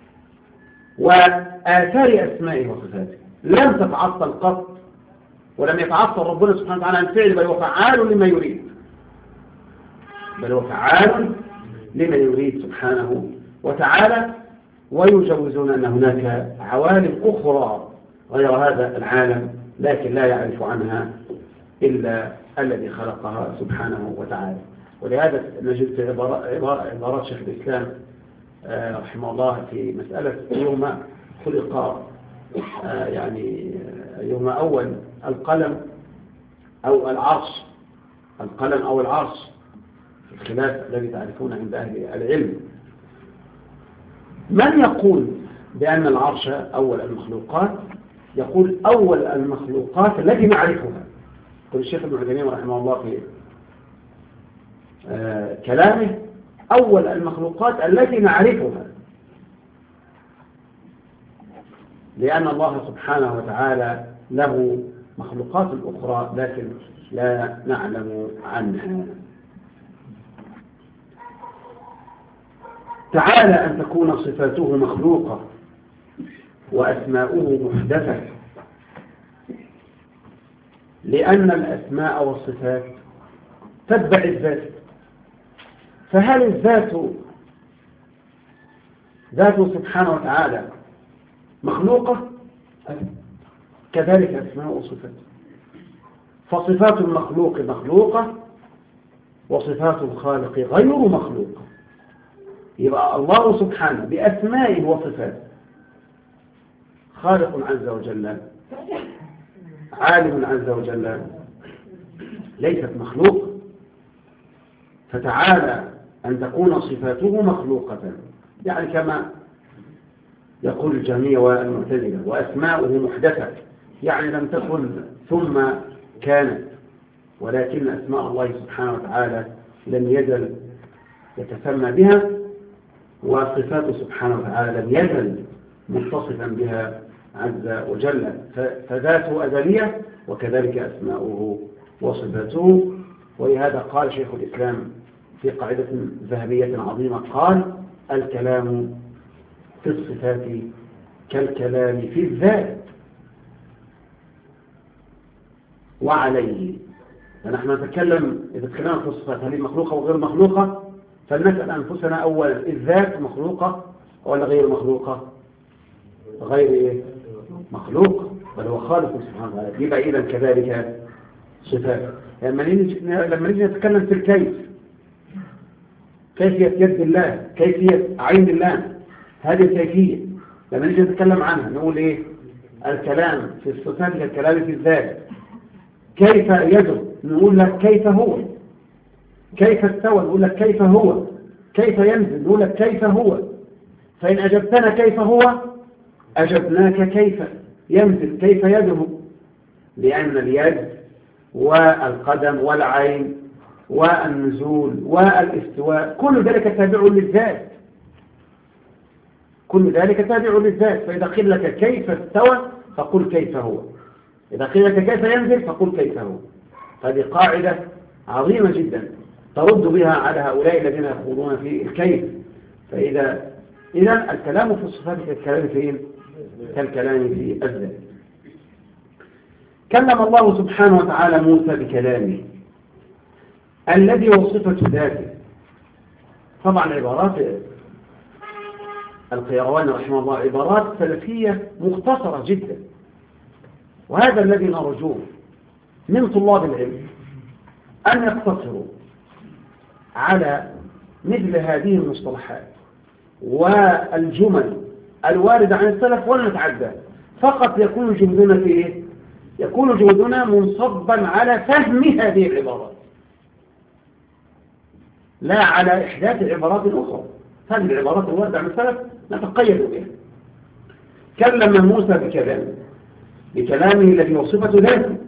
وآثار أسمائه وصفاته لم تتعطل قط، ولم يتعطل ربنا سبحانه وتعالى عن فعل، بل هو فعال لما يريد بل هو فعال لمن يريد سبحانه وتعالى، ويجوزون أن هناك عوالم أخرى غير هذا العالم لكن لا يعرف عنها إلا الذي خلقها سبحانه وتعالى. ولهذا نجد في عبارات شيخ الإسلام رحمه الله في مسألة يوم خلق يعني يوم أول القلم أو العرش، القلم أو العرش في الخلاف الذي تعرفون عند أهل العلم. من يقول بأن العرش أول المخلوقات؟ يقول أول المخلوقات التي نعرفها. يقول الشيخ ابن عثيمين رحمه الله في آه كلامه أول المخلوقات التي نعرفها، لأن الله سبحانه وتعالى له مخلوقات أخرى لكن لا نعلم عنها. تعالى أن تكون صفاته مخلوقة وأسماؤه محدثة، لأن الأسماء والصفات تتبع الذات. فهل الذات ذاته سبحانه وتعالى مخلوقة؟ كذلك أسماء وصفات. فصفات المخلوق مخلوقة وصفات الخالق غير مخلوقة. يبقى الله سبحانه بأسمائه وصفاته خالق عز وجل، عالم عز وجل، ليست مخلوقة. فتعالى أن تكون صفاته مخلوقة، يعني كما يقول الجهمية والمعتزلة، وأسماؤه محدثة، يعني لم تكن ثم كانت، ولكن أسماء الله سبحانه وتعالى لم يزل يتسمى بها، وصفاته سبحانه وتعالى لم يزل متصفا بها عز وجل. فذاته أزلية وكذلك أسماؤه وصفاته. ولهذا قال شيخ الإسلام في قاعدة ذهبية عظيمة، قال: الكلام في الصفات كالكلام في الذات وعليه. فنحن نتكلم إذا تكلمنا في الصفات هل هي مخلوقة وغير مخلوقة، فلنسأل أنفسنا أولا: الذات مخلوقة ولا غير مخلوقة؟ غير مخلوق، بل هو خالق سبحانه وتعالى. يبقى إذا كذلك صفات. لما نيجي لما نيجي نتكلم في الكيف، كيفية يد الله، كيفية عين الله، هذه الكيفية لما نيجي نتكلم عنها نقول إيه؟ الكلام في الصفات كالكلام في الذات. كيف يده؟ نقول لك كيف هو. كيف استوى؟ نقول لك كيف هو. كيف ينزل؟ نقول لك كيف هو. فإن أجبتنا كيف هو أجبناك كيف ينزل، كيف يده، لأن اليد والقدم والعين والنزول والاستواء كل ذلك تابع للذات، كل ذلك تابع للذات. فإذا قيل لك كيف استوى فقل كيف هو، إذا قيل لك كيف ينزل فقل كيف هو. هذه قاعدة عظيمة جدا ترد بها على هؤلاء الذين يقولون في الكيف. فإذا إذا الكلام في الصفات كالكلام في كالكلام في الذات. كلم الله سبحانه وتعالى موسى بكلامه الذي هو صفة ذاته. طبعا عبارات القيرواني رحمه الله عبارات سلفية مختصرة جدا، وهذا الذي نرجوه من طلاب العلم أن يقتصروا على مثل هذه المصطلحات والجمل الواردة عن السلف ولا نتعدى، فقط يكون جهدنا في إيه؟ يكون جهدنا منصبا على فهم هذه العبارات لا على إحداث عبارات أخرى. هذه العبارات الواردة عن السلف نتقيد بها. كلم موسى بكلامه، بكلامه الذي هو صفة ذاته،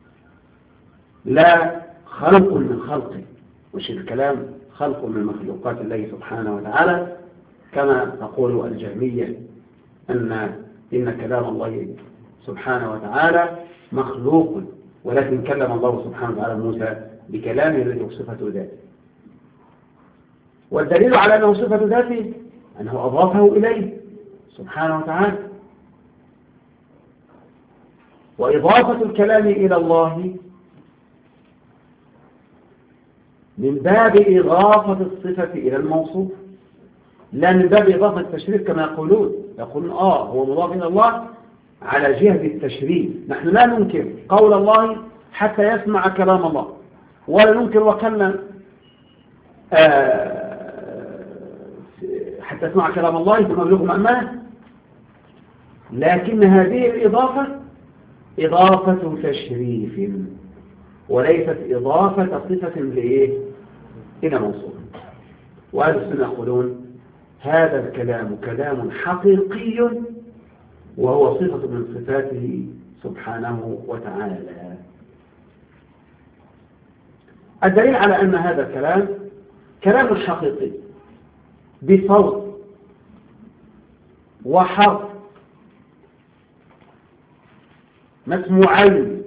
لا خلق من خلقه، مش الكلام خلق من مخلوقات الله سبحانه وتعالى كما تقول الجهمية أن إن كلام الله سبحانه وتعالى مخلوق، ولكن كلم الله سبحانه وتعالى موسى بكلامه الذي هو صفة ذاته. والدليل على أنه صفة ذاته أنه أضافه إليه سبحانه وتعالى. وإضافة الكلام إلى الله من باب إضافة الصفة إلى الموصوف، لا من باب إضافة التشريف كما يقولون يقولون آه هو مضاف إلى الله على جهة التشريف. نحن لا ننكر قول الله حتى يسمع كلام الله، ولا ننكر وكلم آه حتى يسمع كلام الله ثم يبلغ مأمنه، لكن هذه الإضافة إضافة تشريف وليست إضافة صفة لإيه؟ إلى موصوف. وأهل السنة يقولون هذا الكلام كلام حقيقي وهو صفة من صفاته سبحانه وتعالى. الدليل على أن هذا الكلام كلام حقيقي بصوت وحرف مسموعين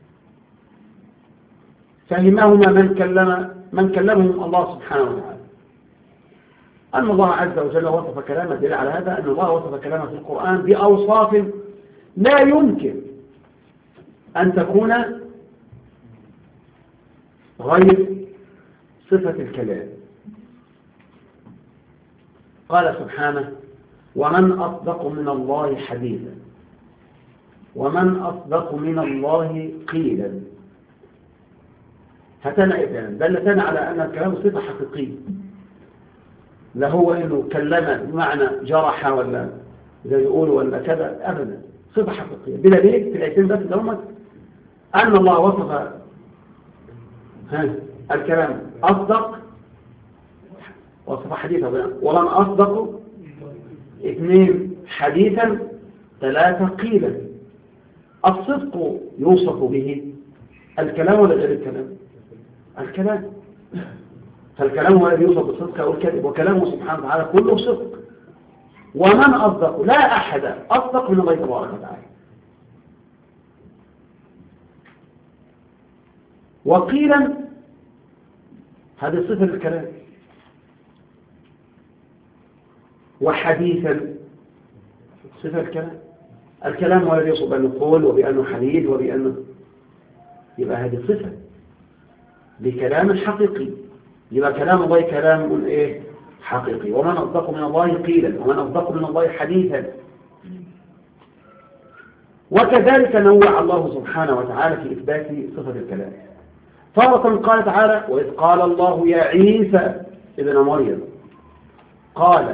فهمهما من كلم من كلمهم الله سبحانه وتعالى. أن الله عز وجل وصف كلامه، دليل على هذا أن الله وصف كلامه في القرآن بأوصاف لا يمكن أن تكون غير صفة الكلام. قال سبحانه: ومن أصدق من الله حديثا ومن أصدق من الله قيلا. هاتنا إذن دلتنا على أن الكلام صفة حقيقية، لا هو إنه كلم بمعنى جرح ولا زي يقول ولا كذا، أبدا صفة حقيقية بدليل في الآيتين بس دوما أن الله وصف ها الكلام أصدق، وصف حديثا ومن أصدق اثنين حديثا ثلاثة قيلا. الصدق يوصف به الكلام ولا غير الكلام؟ الكلام. فالكلام هو الذي يوصف بالصدق أو الكذب، وكلامه سبحانه وتعالى كله صدق. ومن أصدق، لا أحد أصدق من الله تبارك وتعالى. وقيلا هذه صفة الكلام. وحديثا صفة الكلام. الكلام هو الذي يوصف بأنه قول وبأنه حديث وبأنه، يبقى هذه صفة بكلام حقيقي. يبقى كلام الله كلام إيه؟ حقيقي. ومن أصدق من الله قيلا ومن أصدق من الله حديثا. وكذلك نوع الله سبحانه وتعالى في إثبات صفة الكلام. تارة قال تعالى: وإذ قال الله يا عيسى ابن مريم، قال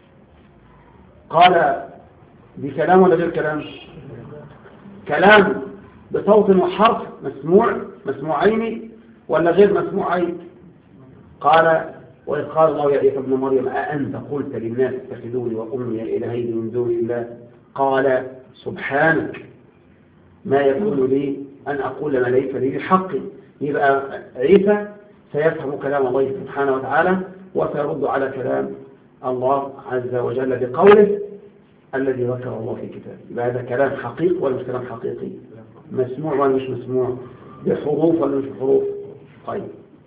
قال بكلام ولا غير كلام؟ كلام بصوت وحرف مسموع مسموعين ولا غير مسموعين؟ قال: وإذ قال الله يا عيسى ابن مريم أأنت قلت للناس اتخذوني وأمي إلهين من دون الله؟ قال: سبحانك ما يكون لي أن أقول ما ليس لي بحق. يبقى عيسى سيفهم كلام الله سبحانه وتعالى وسيرد على كلام الله عز وجل بقوله الذي ذكر الله في كتابه. يبقى هذا كلام حقيقي ولا مش كلام حقيقي؟ مسموع ولا مش مسموع؟ بحروف ولا مش بحروف؟ طيب،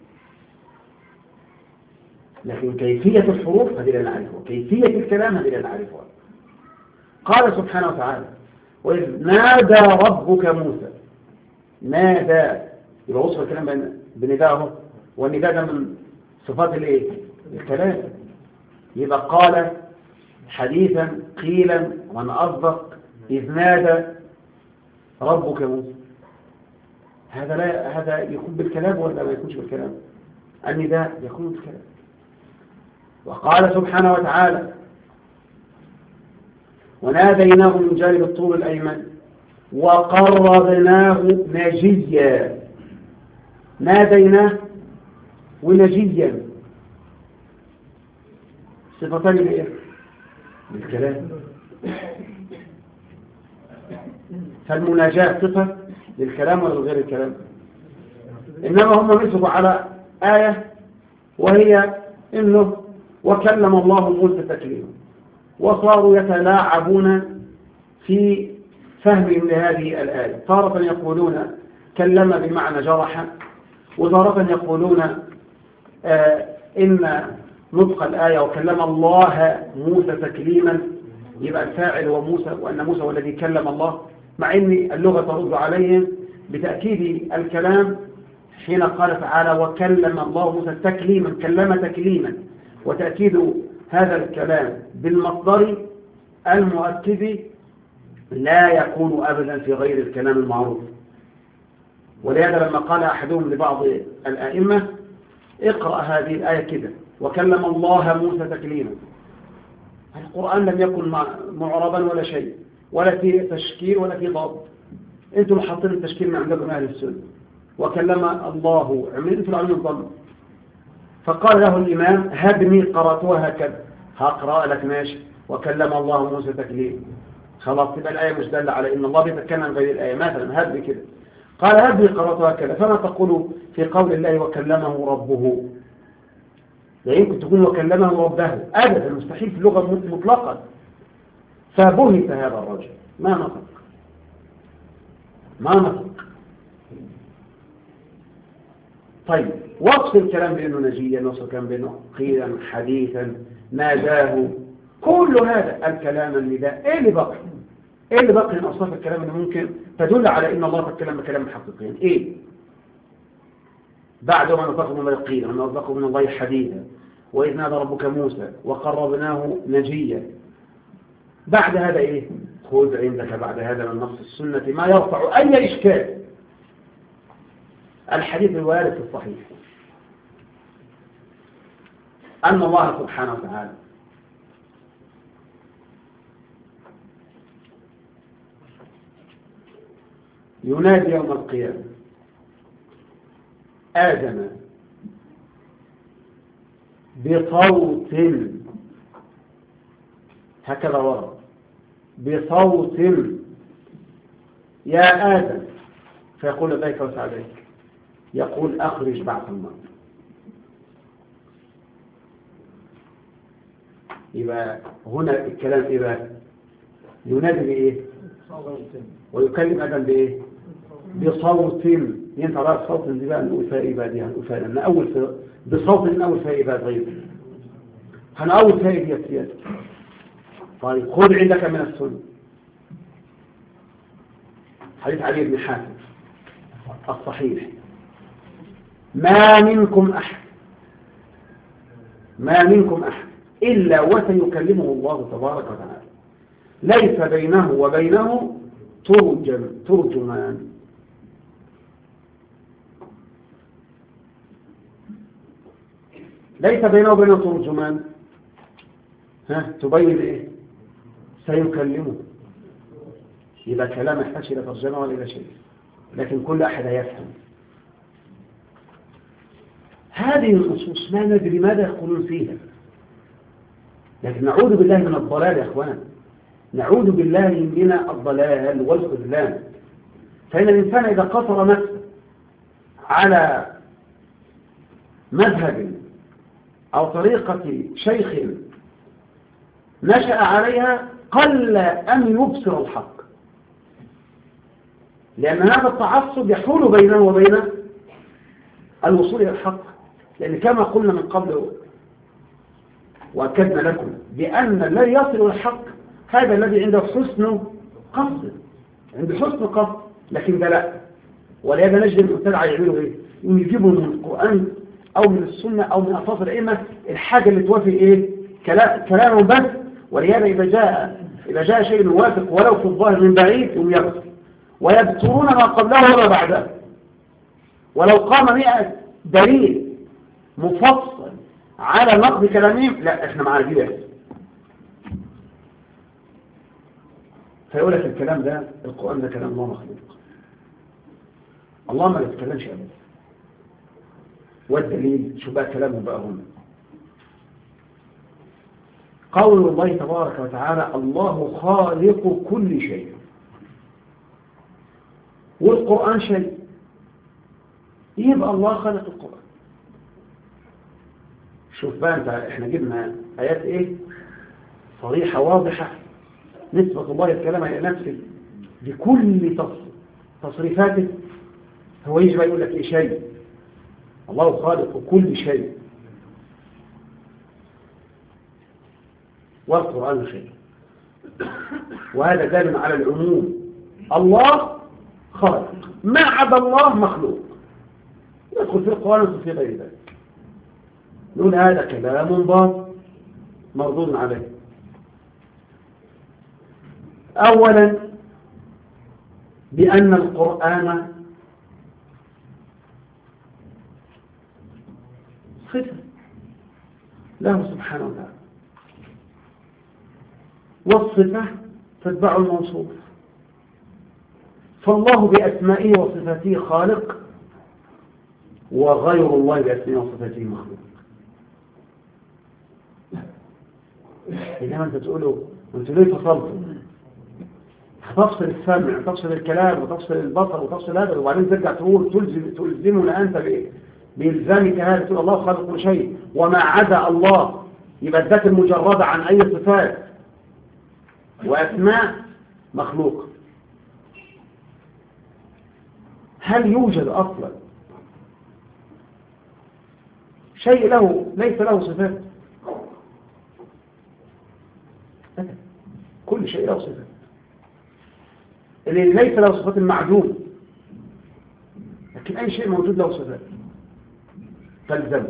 لكن كيفية الحروف هذه لا نعرفها، كيفية الكلام هذه لا نعرفها. قال سبحانه وتعالى: وإذ نادى ربك موسى. نادى، يبقى وصف الكلام بنداءه، والنداء ده من صفات الايه؟ الكلام. يبقى قال حديثا قيلا ومن أصدق إذ نادى ربك موسى. هذا لا هذا يكون بالكلام ولا ما يكونش بالكلام؟ النداء يكون بالكلام. وقال سبحانه وتعالى: وناديناه من جانب الطور الأيمن وقربناه نجيا. ناديناه ونجيا صفتان الايه؟ بالكلام. فالمناجاة صفة للكلام ولا غير الكلام؟ إنما هم مسكوا على آية وهي إنه وكلم الله موسى تكليما، وصاروا يتلاعبون في فهم لهذه الآية. تارة يقولون كلم بمعنى جرح، وتارة يقولون آه إن نطق الآية وكلم الله موسى تكليما يبقى الفاعل هو موسى، وأن موسى هو الذي كلم الله، مع أن اللغة ترد عليهم بتأكيد الكلام حين قال تعالى وكلم الله موسى تكليما، كلم تكليما، وتأكيد هذا الكلام بالمصدر المؤكد لا يكون أبدا في غير الكلام المعروف. ولهذا لما قال أحدهم لبعض الأئمة اقرأ هذه الآية كده وكلم الله موسى تكليما، القرآن لم يكن معربا ولا شيء، ولا في تشكيل ولا في ضبط، انتم حاطين التشكيل من عندكم أهل السنة، وكلم الله عملت العلم الضم. فقال له الإمام هبني قرأتها هكذا، هقرأ لك ماشي وكلم الله موسى تكليما، خلاص تبقى الآية مش دالة على إن الله بيتكلم غير الآية، مثلا هبني كده. قال هبني قرأتها هكذا، فما تقول في قول الله وكلمه ربه؟ لا يمكن تكون وكلمه ربه أبدا، مستحيل في اللغة مطلقا. فبهت هذا الرجل، ما نطق ما نطق. طيب وصف الكلام بأنه نجيا، وصف الكلام بأنه قيلا حديثا ناداه، كل هذا الكلام النداء، ايه اللي بقي؟ ايه اللي بقي من أوصاف الكلام اللي ممكن تدل على ان الله تكلم بكلام حقيقي؟ ايه بعد ما نطق من الله قيلا ونطق من الله حديثا وإذ نادى ربك موسى وقربناه نجيا، بعد هذا ايه؟ خذ عندك بعد هذا من نص السنة ما يرفع اي اشكال. الحديث الوارد في الصحيح أن الله سبحانه وتعالى ينادي يوم القيامة آدم بصوت، هكذا ورد بصوت يا آدم، فيقول لبيك وسعديك، يقول أخرج بعث النار. يبقى هنا الكلام إيه؟ ينادي بإيه؟ ويكلم آدم بإيه؟ بصوت. ينفع بقى الصوت اللي بقى نقول فيها إيه بقى دي؟ هنقول فيها لأن أول في بصوت نقول فيها إيه بقى غير هنقول فيها إيه يا سيادة؟ طيب خذ عندك من السنة حديث علي بن حاتم الصحيح ما منكم أحد ما منكم أحد إلا وسيكلمه الله تبارك وتعالى ليس بينه وبينه ترجم ترجمان. ليس بينه وبينه ترجمان، ها تبين إيه؟ سيكلمه. يبقى كلام يحتاج إلى ترجمة ولا إلى شيء، لكن كل أحد يفهم. هذه النصوص ما ندري ماذا يقولون فيها، لكن نعوذ بالله من الضلال يا أخوان، نعوذ بالله من الضلال والخذلان. فإن الإنسان إذا قصر نفسه على مذهب أو طريقة شيخ نشأ عليها قل أن يبصر الحق، لأن هذا التعصب يحول بينه وبين الوصول إلى الحق. لأن كما قلنا من قبل وأكدنا لكم بأن الذي يصل إلى الحق هذا الذي عنده حسن قصد، عنده حسن قصد، لكن ده لا. ولهذا نجد المبتدعة يعملوا إيه؟ يجيبوا من القرآن أو من السنة أو من ألفاظ الأئمة الحاجة اللي توافق إيه؟ كلامه بس. ولهذا إذا جاء إذا جاء شيء موافق ولو في الظاهر من بعيد هم يبصر ويبصرون ما قبله وما بعده. ولو قام مئة دليل مفصل على نقد كلامهم لا احنا معنا دي بس. فيقول لك الكلام ده القرآن ده كلام الله مخلوق، الله ما يتكلمش أبدا. والدليل شو بقى كلامه بقى هنا قول الله تبارك وتعالى الله خالق كل شيء، والقرآن شيء، يبقى الله خلق القرآن. شوف بقى انت، احنا جبنا آيات ايه صريحة واضحة نسبة الله الكلام إلى نفسه بكل تصريفاته. هو يجب يقول لك ايه شيء، الله خالق كل شيء والقرآن شيء، وهذا دال على العموم. الله خالق، ما عدا الله مخلوق، يدخل في القرآن وفي غير ذلك. نقول هذا كلام باطل مردود عليه. أولا بأن القرآن صفة له سبحانه وتعالى، والصفة تتبع الموصوف، فالله بأسمائه وصفاته خالق، وغير الله بأسمائه وصفاته مخلوق. إنما أنت تقوله أنت ليه فصلت؟ هتفصل السمع وتفصل الكلام وتفصل البصر وتفصل هذا، وبعدين ترجع تقول تلزم تلزمنا أنت بإيه؟ بإلزامك هذا، تقول الله خالق كل شيء وما عدا الله، يبقى الذات المجردة عن أي صفات وأسماء مخلوق. هل يوجد أصلا شيء له ليس له صفات؟ كل شيء له صفات. اللي ليس له صفات المعدوم، لكن أي شيء موجود له صفات تلزم.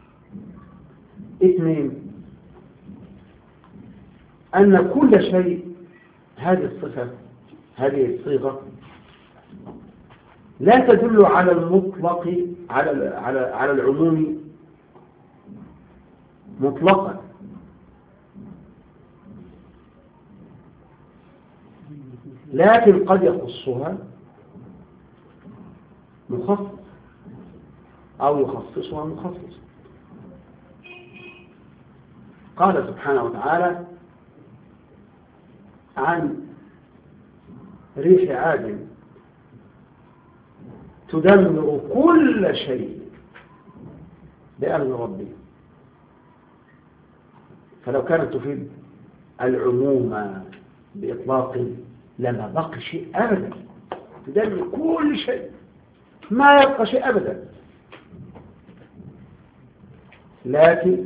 اثنين، أن كل شيء هذه الصفة هذه الصيغة لا تدل على المطلق على على على العموم مطلقا، لكن قد يخصها مخصص أو يخصصها مخصص. قال سبحانه وتعالى عن ريح عاد تدمر كل شيء بأمر ربه، فلو كانت تفيد العموم بإطلاق لما بقي شيء أبدا، تدمر كل شيء ما يبقى شيء أبدا. لكن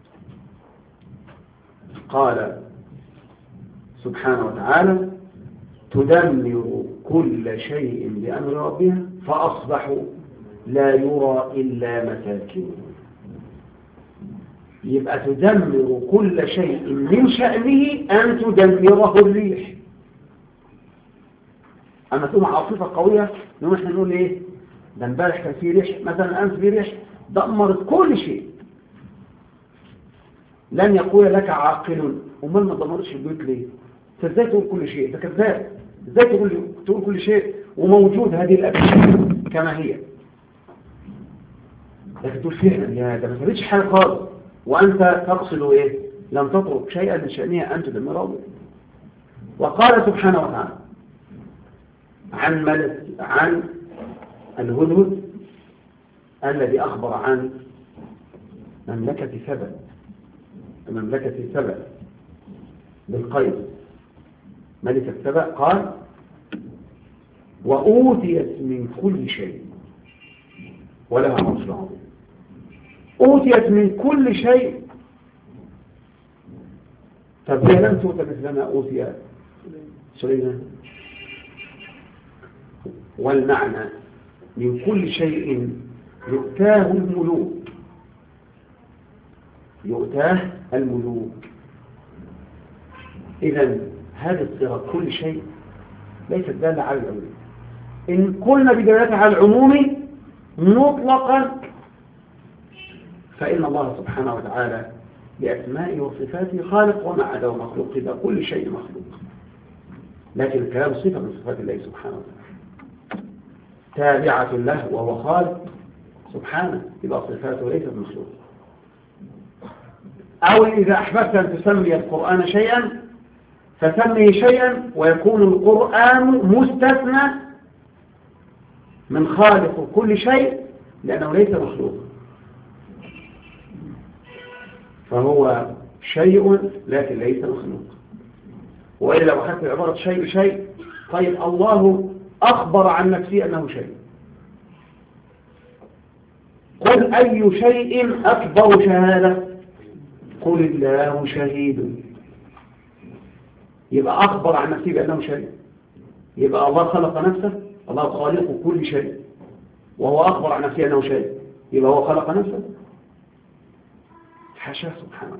قال سبحانه وتعالى تدمر كل شيء بأمر ربها فأصبحوا لا يرى إلا مساكنهم. يبقى تدمر كل شيء من شأنه أن تدمره الريح. أما تقوم عاصفة قوية نقوم احنا نقول ايه؟ ده امبارح كان في ريح مثلا، أمس في ريح دمرت كل شيء. لن يقول لك عاقل ومن ما دمرش البيوت ليه؟ انت ازاي تقول كل شيء؟ ده كذاب. ازاي تقول تقول كل شيء وموجود هذه الأشياء كما هي؟ لكن تقول فعلا يا ده ما سابتش حاجة خالص، وأنت تقصد ايه؟ لم تترك شيئا من شأنها أن تدمره. وقال سبحانه وتعالى عن ملك عن الهدهد الذي أخبر عن مملكة سبأ، مملكة سبأ بالقيد، ملكة سبأ، قال وأوتيت من كل شيء ولها عرش عظيم. أوتيت من كل شيء، طب هي لم تؤت مثل ما أوتي سليمان. والمعنى من كل شيء يؤتاه الملوك، يؤتاه الملوك. إذن هذه الصيغة كل شيء ليست دالة على العموم. إن قلنا بدلالتها على العموم مطلقا فإن الله سبحانه وتعالى بأسمائه وصفاته خالق وما عداه مخلوق، إذا كل شيء مخلوق. لكن الكلام صفة من صفات الله سبحانه وتعالى تابعة له وهو خالق سبحانه، يبقى صفاته ليست مخلوق. أو إذا أحببت أن تسمي القرآن شيئا فسميه شيئا ويكون القرآن مستثنى من خالق كل شيء لأنه ليس مخلوق، فهو شيء لكن ليس مخلوق. وإلا لو أخذت عبارة شيء شيء، طيب الله أخبر عن نفسه أنه شيء، قل أي شيء أكبر شهادة؟ قل الله شهيد. يبقى أخبر عن نفسه بأنه شيء، يبقى الله خلق نفسه، الله خالق كل شيء. وهو أخبر عن نفسه أنه شيء، يبقى هو خلق نفسه؟ حاشا سبحانه.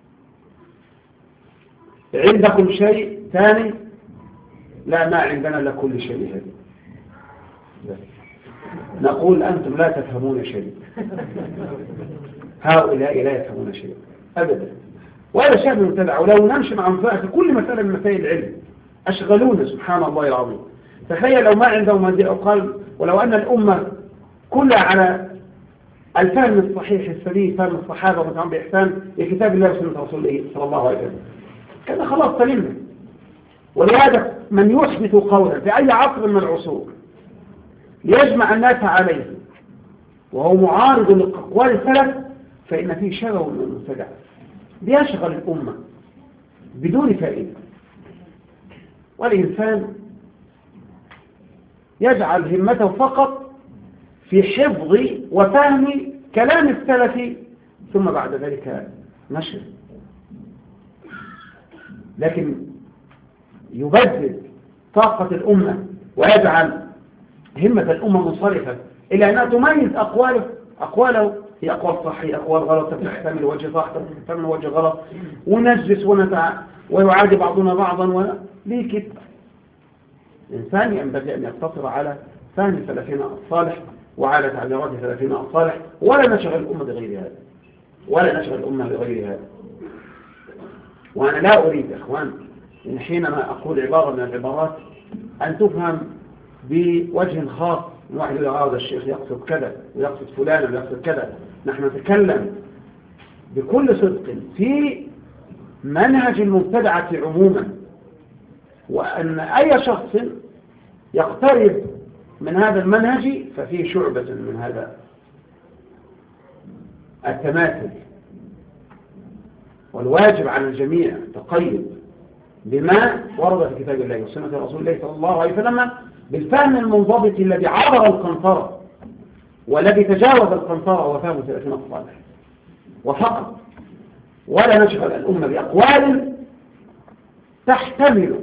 عندكم شيء ثاني؟ لا، ما عندنا لكل شيء هذا. نقول أنتم لا تفهمون شيء، هؤلاء لا يفهمون شيء أبدا، وهذا شيء مبتدع. ولو نمشي معهم في كل مسألة من مسائل العلم أشغلونا سبحان الله العظيم. تخيل لو ما عندهم هذه الأقل، ولو أن الأمة كلها على الفهم الصحيح السليم، فهم الصحابة ومتعهم بإحسان لكتاب الله وسنة رسوله صلى الله عليه وسلم، كان خلاص سلمنا. ولهذا من يحدث قولا في أي عصر من العصور ليجمع الناس عليه وهو معارض لأقوال السلف، فإن فيه شغل من المبتدع بيشغل الأمة بدون فائدة. والإنسان يجعل همته فقط في حفظ وفهم كلام السلف ثم بعد ذلك نشر، لكن يبذل طاقة الأمة ويجعل همة الأمة منصرفة إلى أنها تميز أقواله أقواله هي أقوال صحية، أقوال غلط، تحتمل وجه صح، تحتمل وجه غلط، ونجلس ونتع ويعادي بعضنا بعضا وليه كده. الإنسان ينبغي أن يقتصر على فهم سلفنا الصالح وعلى تعبيرات سلفنا الصالح، ولا نشغل الأمة بغير هذا، ولا نشغل الأمة بغير هذا. وأنا لا أريد يا إخوان إن حينما أقول عبارة من العبارات أن تفهم بوجه خاص، واحد يقول هذا الشيخ يقصد كذا ويقصد فلان ويقصد كذا. نحن نتكلم بكل صدق في منهج المبتدعة عموما، وأن أي شخص يقترب من هذا المنهج ففيه شعبة من هذا التماثل. والواجب على الجميع تقيد بما ورد في كتاب الله وسنة رسول الله صلى الله عليه وسلم بالفهم المنضبط الذي عبر القنطرة والذي تجاوز القنطرة وفهم سلفنا الصالح وفقط، ولا نشغل الأمة بأقوال تحتمل.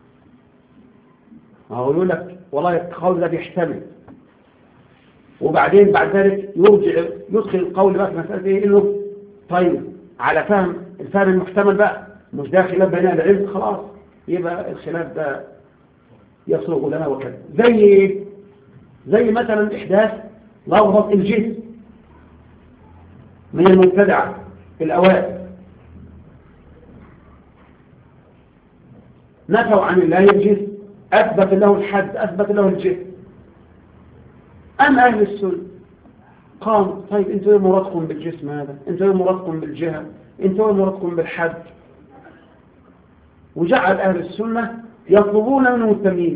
أقول لك والله القول ده بيحتمل، وبعدين بعد ذلك يرجع يدخل القول بقى في مسألة إيه؟ إنه طيب على فهم الفهم المحتمل بقى، مش ده خلاف بين العلم، خلاص يبقى الخلاف ده يصرغ لنا وكذا. زي ايه؟ زي مثلا إحداث لفظة الجسم من المبتدعة في الأوائل، نفوا عن الله الجسم، أثبت له الحد، أثبت له الجسم. أم أهل السنة قام طيب انتوا ايه مرادكم بالجسم هذا؟ انتوا ايه مرادكم بالجهة؟ انتوا ايه مرادكم بالحد؟ وجعل أهل السنة يطلبون منه التمييز.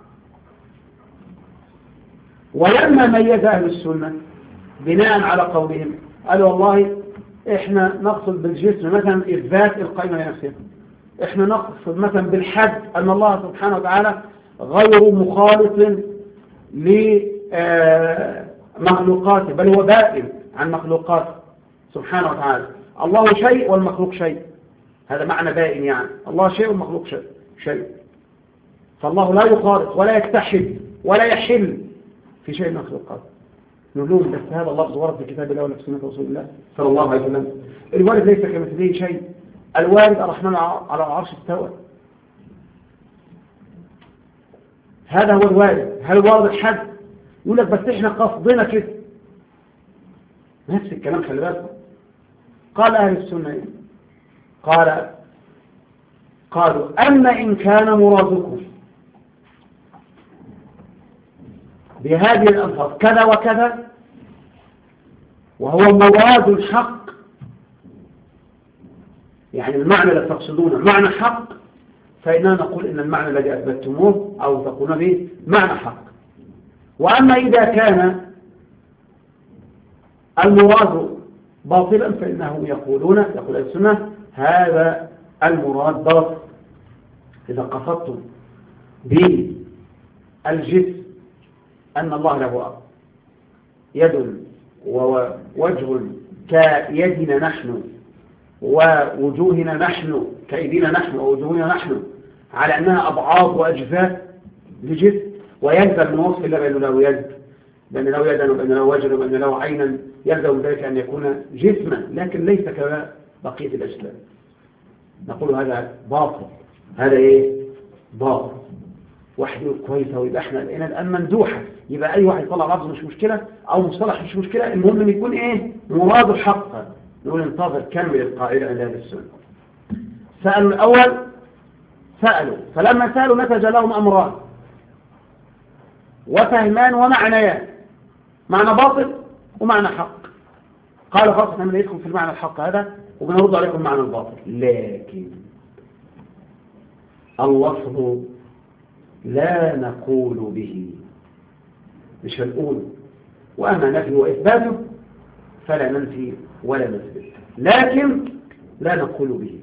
ولما ميز أهل السنة بناء على قولهم قالوا والله احنا نقصد بالجسم مثلا الذات القائمة لنفسها، احنا نقصد مثلا بالحد أن الله سبحانه وتعالى غير مخالط لمخلوقاته، بل هو بائن عن مخلوقاته سبحانه وتعالى. الله شيء والمخلوق شيء، هذا معنى بائن، يعني الله شيء والمخلوق شيء شيء فالله لا يخالط ولا يتحد ولا يحل في شيء من مخلوقاته. نقول بس هذا اللفظ ورد في كتاب الله ولا في سنة رسول الله صلى الله عليه وسلم. الوارد ليس كمثله شيء، الوارد الرحمن على العرش استوى، هذا هو الوارد. هل الوارد الحد؟ يقول لك بس احنا قصدنا كده، نفس الكلام خلي بالك. قال أهل السنة قال قالوا أما إن كان مرادكم بهذه الألفاظ كذا وكذا وهو مراد الحق، يعني المعنى الذي تقصدونه معنى حق، فإننا نقول إن المعنى الذي أثبتموه أو تقولون به معنى حق. وأما إذا كان المراد باطلا فإنهم يقولون يقول السنة هذا المراد باطل. إذا قصدتم بالجسم أن الله له يد ووجه كيدنا نحن ووجوهنا نحن كأيدينا نحن ووجوهنا نحن على أنها أبعاض وأجزاء لجسم، ويلزم من وصف الله بأنه له يد بأن له يدا وبأن له وجها وبأن له عينا يلزم ذلك أن يكون جسما، لكن ليس كبقية الأجسام. نقول هذا باطل. هذا إيه؟ باطل. واحد يقول كويسة ويبقى احنا لقينا الآن ممدوحة، يبقى أي واحد يطلع لفظ مش مشكلة أو مصطلح مش مشكلة، المهم أن يكون إيه؟ مراد حقا. نقول انتظر كمل القائل عند أهل السنة. سألوا الأول، سألوا فلما سألوا نتج لهم أمران وفهمان ومعنيان، معنى باطل ومعنى حق. قال خلاص احنا بندخل في المعنى الحق هذا وبنرد عليكم المعنى الباطل، لكن اللفظ لا نقول به، مش هنقول، وأما نفي وإثباته فلا ننفي ولا نثبت، لكن لا نقول به.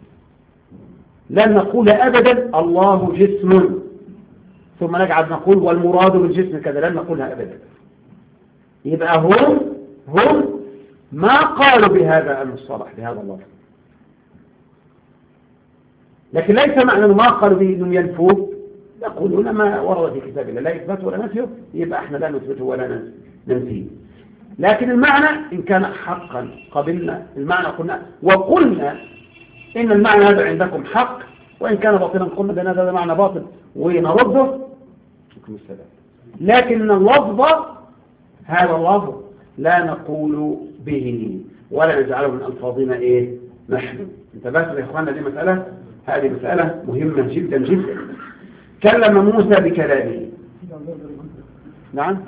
لن نقول أبدا الله جسم ثم نجعل نقول والمراد بالجسم كذا، لن نقولها أبدا. يبقى هم هم ما قالوا بهذا المصطلح بهذا اللفظ، لكن ليس معنى ما قالوا به انهم ينفوه، يقولون ما ورد في كتاب الله لا يثبت ولا نفيه، يبقى احنا لا نثبته ولا ننفيه. لكن المعنى إن كان حقا قبلنا المعنى قلنا، وقلنا إن المعنى هذا عندكم حق، وإن كان باطلا قلنا بأن هذا معنى باطل ونرده. لكن اللفظ هذا اللفظ لا نقول به ولا نجعله من ألفاظنا إيه نحن. انتبهتوا يا إخواننا، دي مسألة، هذه مسألة مهمة جدا جدا. كلم موسى بكلامه. نعم،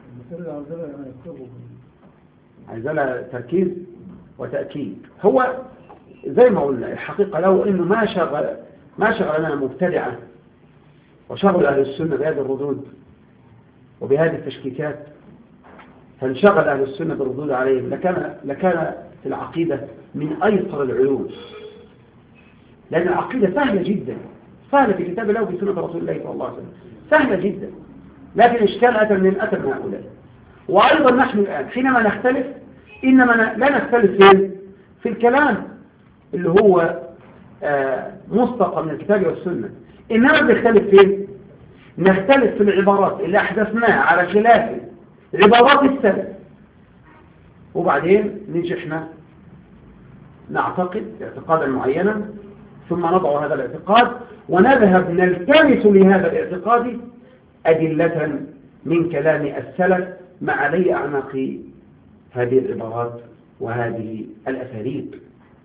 عايزة تركيز وتأكيد. هو زي ما قلنا الحقيقة لو إنه ما شغل ما شغلنا مبتدعة وشغل أهل السنة بهذه الردود وبهذه التشكيكات، فانشغل أهل السنة بالردود عليهم لكان لكان في العقيدة من أيسر العلوم، لأن العقيدة سهلة جدا، سهلة في كتاب الله وفي سنة رسول الله صلى الله عليه وسلم، سهلة جدا. لكن إشكال أتى من أتى من هؤلاء. وأيضا نحن الآن حينما نختلف إنما لا نختلف فين؟ في الكلام اللي هو آه مستقى من الكتاب والسنة، إنما بنختلف فين؟ نختلف في العبارات اللي أحدثناها على خلاف عبارات السلف، وبعدين نيجي احنا نعتقد اعتقادا معينا ثم نضع هذا الاعتقاد ونذهب نلتمس لهذا الاعتقاد أدلة من كلام السلف مع لي أعناق هذه العبارات وهذه الأساليب.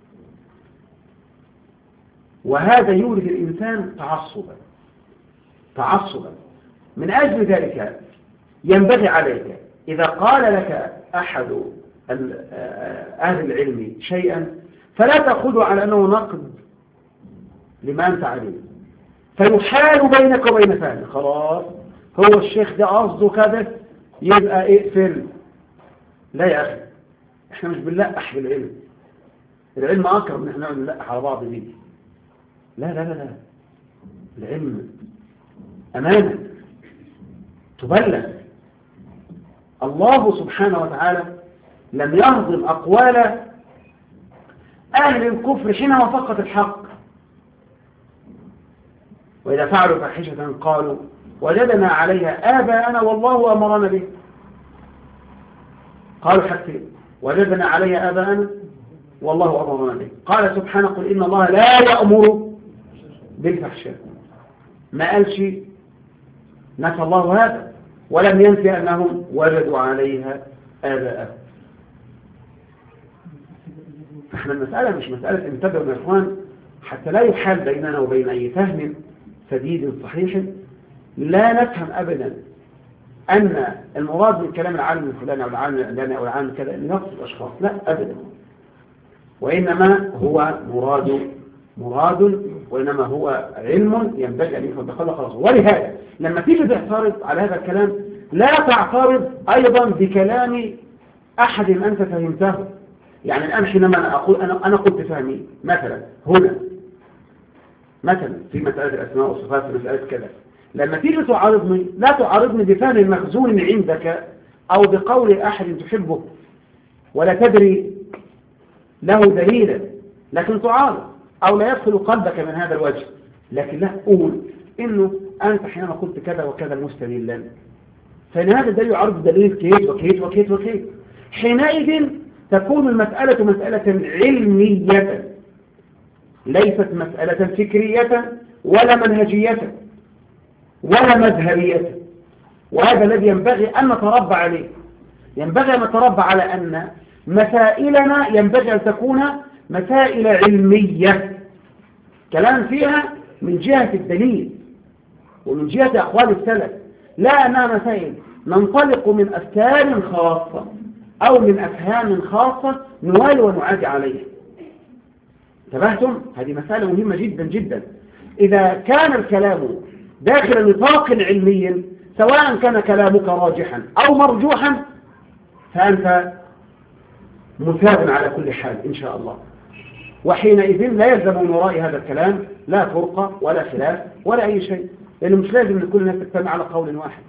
وهذا يورث الإنسان تعصبا تعصبا من أجل ذلك ينبغي عليك إذا قال لك أحد أهل العلم شيئا فلا تأخذه على أنه نقد لما أنت عليه فيحال بينك وبين فهمه. خلاص هو الشيخ ده قصده كذا يبقى اقفل. لا يا أخي، احنا مش بنلقح بالعلم، العلم أقرب من احنا بنلقح على بعض دي. لا لا لا لا، العلم أمانة تبلغ. الله سبحانه وتعالى لم يهضم أقوال أهل الكفر حين وافقت الحق، وإذا فعلوا فاحشة قالوا وجدنا عليها آباءنا والله أمرنا به. قالوا حتى وجدنا عليها آباءنا والله أمرنا به. قال سبحانه قل إن الله لا يأمر بالفحشاء، ما قالش نفى الله هذا ولم ينفي أنهم وجدوا عليها آباءهم. فاحنا المسألة مش مسألة انتبهوا يا إخوان حتى لا يحال بيننا وبين أي فهم سديد صحيح. لا نفهم أبدا أن المراد من كلام العالم الفلاني أو العالم العلاني أو العالم كذا أن يقصد الأشخاص، لا أبدا، وإنما هو مراد مراد وإنما هو علم ينبغي أن يفهم بخلق خلاص. ولهذا لما تيجي تعترض على هذا الكلام لا تعترض أيضا بكلام أحد أنت فهمته. يعني الآن حينما أنا أقول أنا أنا قلت فهمي مثلا هنا مثلا في مسألة الأسماء والصفات في مسألة كذا، لما تيجي تعارضني لا تعارضني بفهم مخزون عندك أو بقول أحد تحبه ولا تدري له دليلا، لكن تعارض أو لا يدخل قلبك من هذا الوجه. لكن لا أقول إنه أنت حينما قلت كذا وكذا مستدلا فإن هذا الدليل يعرض دليل كيت وكيت وكيت وكيت. حينئذ تكون المسألة مسألة علمية ليست مسألة فكرية ولا منهجية ولا مذهبية. وهذا الذي ينبغي أن نتربى عليه. ينبغي أن نتربى على أن مسائلنا ينبغي أن تكون مسائل علمية كلام فيها من جهة الدليل ومن جهة أقوال السلف، لا أنها مسائل ننطلق من أفكار خاصة أو من أفهام خاصة نوالي ونعادي عليها. انتبهتم؟ هذه مسألة مهمة جدا جدا. إذا كان الكلام داخل نطاق علمي سواء كان كلامك راجحا أو مرجوحا فأنت مثاب على كل حال إن شاء الله. وحينئذ لا يلزم من وراء هذا الكلام لا فرقة ولا خلاف ولا أي شيء، لأنه مش لازم أن كل الناس تجتمع على قول واحد.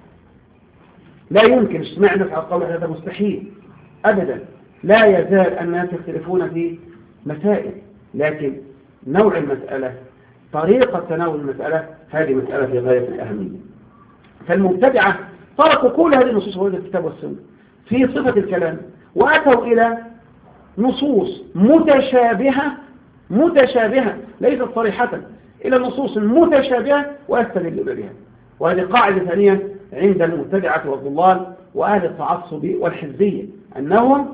لا يمكن اجتماع الناس على قول، هذا مستحيل أبدا. لا يزال الناس يختلفون في مسائل، لكن نوع المسألة طريقة تناول المسألة هذه مسألة في غاية الأهمية. فالمبتدعة تركوا كل هذه النصوص وهذه الكتاب والسنة في صفة الكلام وأتوا إلى نصوص متشابهة متشابهة ليست صريحة، إلى نصوص متشابهة ويستدل بها. وهذه قاعدة ثانية عند المبتدعة والضلال وأهل التعصب والحزبية، أنهم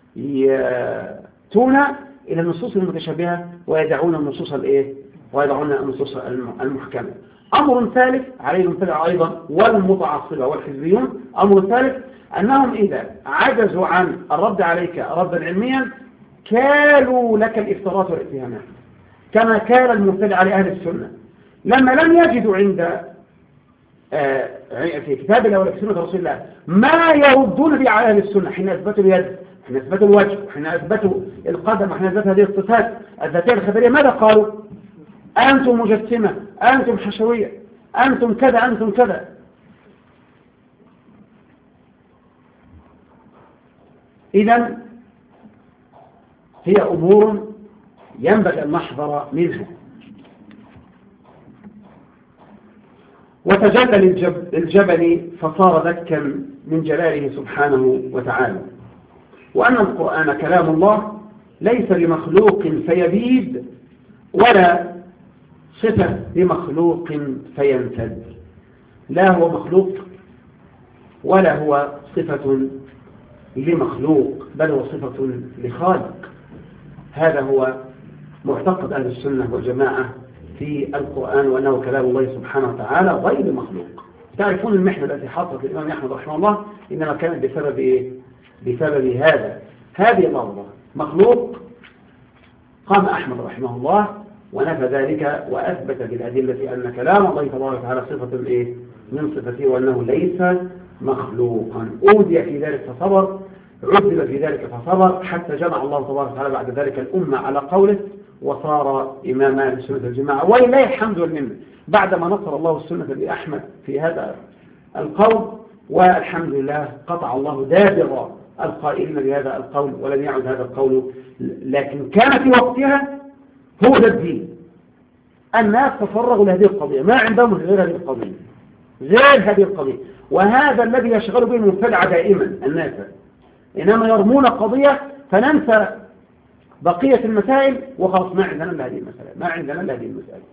يأتون إلى النصوص المتشابهة ويدعون النصوص الإيه؟ ويدعون النصوص المحكمة. أمر ثالث عليه المبتدعة أيضا والمتعصبة والحزبيون، أمر ثالث أنهم إذا عجزوا عن الرد عليك ردا علميا كالوا لك الافتراءات والاتهامات، كما كان المبتدع لأهل السنة لما لم يجدوا عند آه في كتاب الله ولا في سنة رسول الله ما يردون به على أهل السنة، حين أثبتوا اليد، حين أثبتوا الوجه، حين أثبتوا القدم، حين أثبتوا هذه الصفات الذاتية الخبرية، ماذا قالوا؟ أنتم مجسمة، أنتم حشوية، أنتم كذا، أنتم كذا. إذن هي أمور ينبغي أن نحذر منها. وتجلى للجبل فصار دكا من جلاله سبحانه وتعالى، وأن القرآن كلام الله ليس لمخلوق فيبيد ولا صفة لمخلوق فينفد. لا هو مخلوق ولا هو صفة لمخلوق، بل هو صفة لخالق. هذا هو معتقد أهل السنة والجماعة في القرآن، وأنه كلام الله سبحانه وتعالى غير مخلوق. تعرفون المحنة التي حصلت الإمام أحمد رحمه الله إنما كانت بسبب إيه؟ بسبب هذا هذه اللفظة مخلوق. قام أحمد رحمه الله ونفى ذلك وأثبت بالأدلة أن كلام الله تبارك وتعالى صفة إيه؟ من صفته، وأنه ليس مخلوقا. أودي في ذلك فصبر، عذب في ذلك فصبر، حتى جمع الله تبارك وتعالى بعد ذلك الأمة على قوله وصار إمام أهل السنة والجماعة. ولله الحمد والمنة بعدما نصر الله السنة بأحمد في هذا القول، والحمد لله قطع الله دابر القائلين بهذا القول ولم يعد هذا القول. لكن كان في وقتها هو ده الدين. الناس تفرغوا لهذه القضية، ما عندهم غير هذه القضية غير هذه القضية وهذا الذي يشغل به المبتدعة دائما الناس، إنما يرمون القضية فننسى بقية المسائل وخلاص ما عندنا إلا هذه المسألة، ما عندنا إلا هذه المسألة.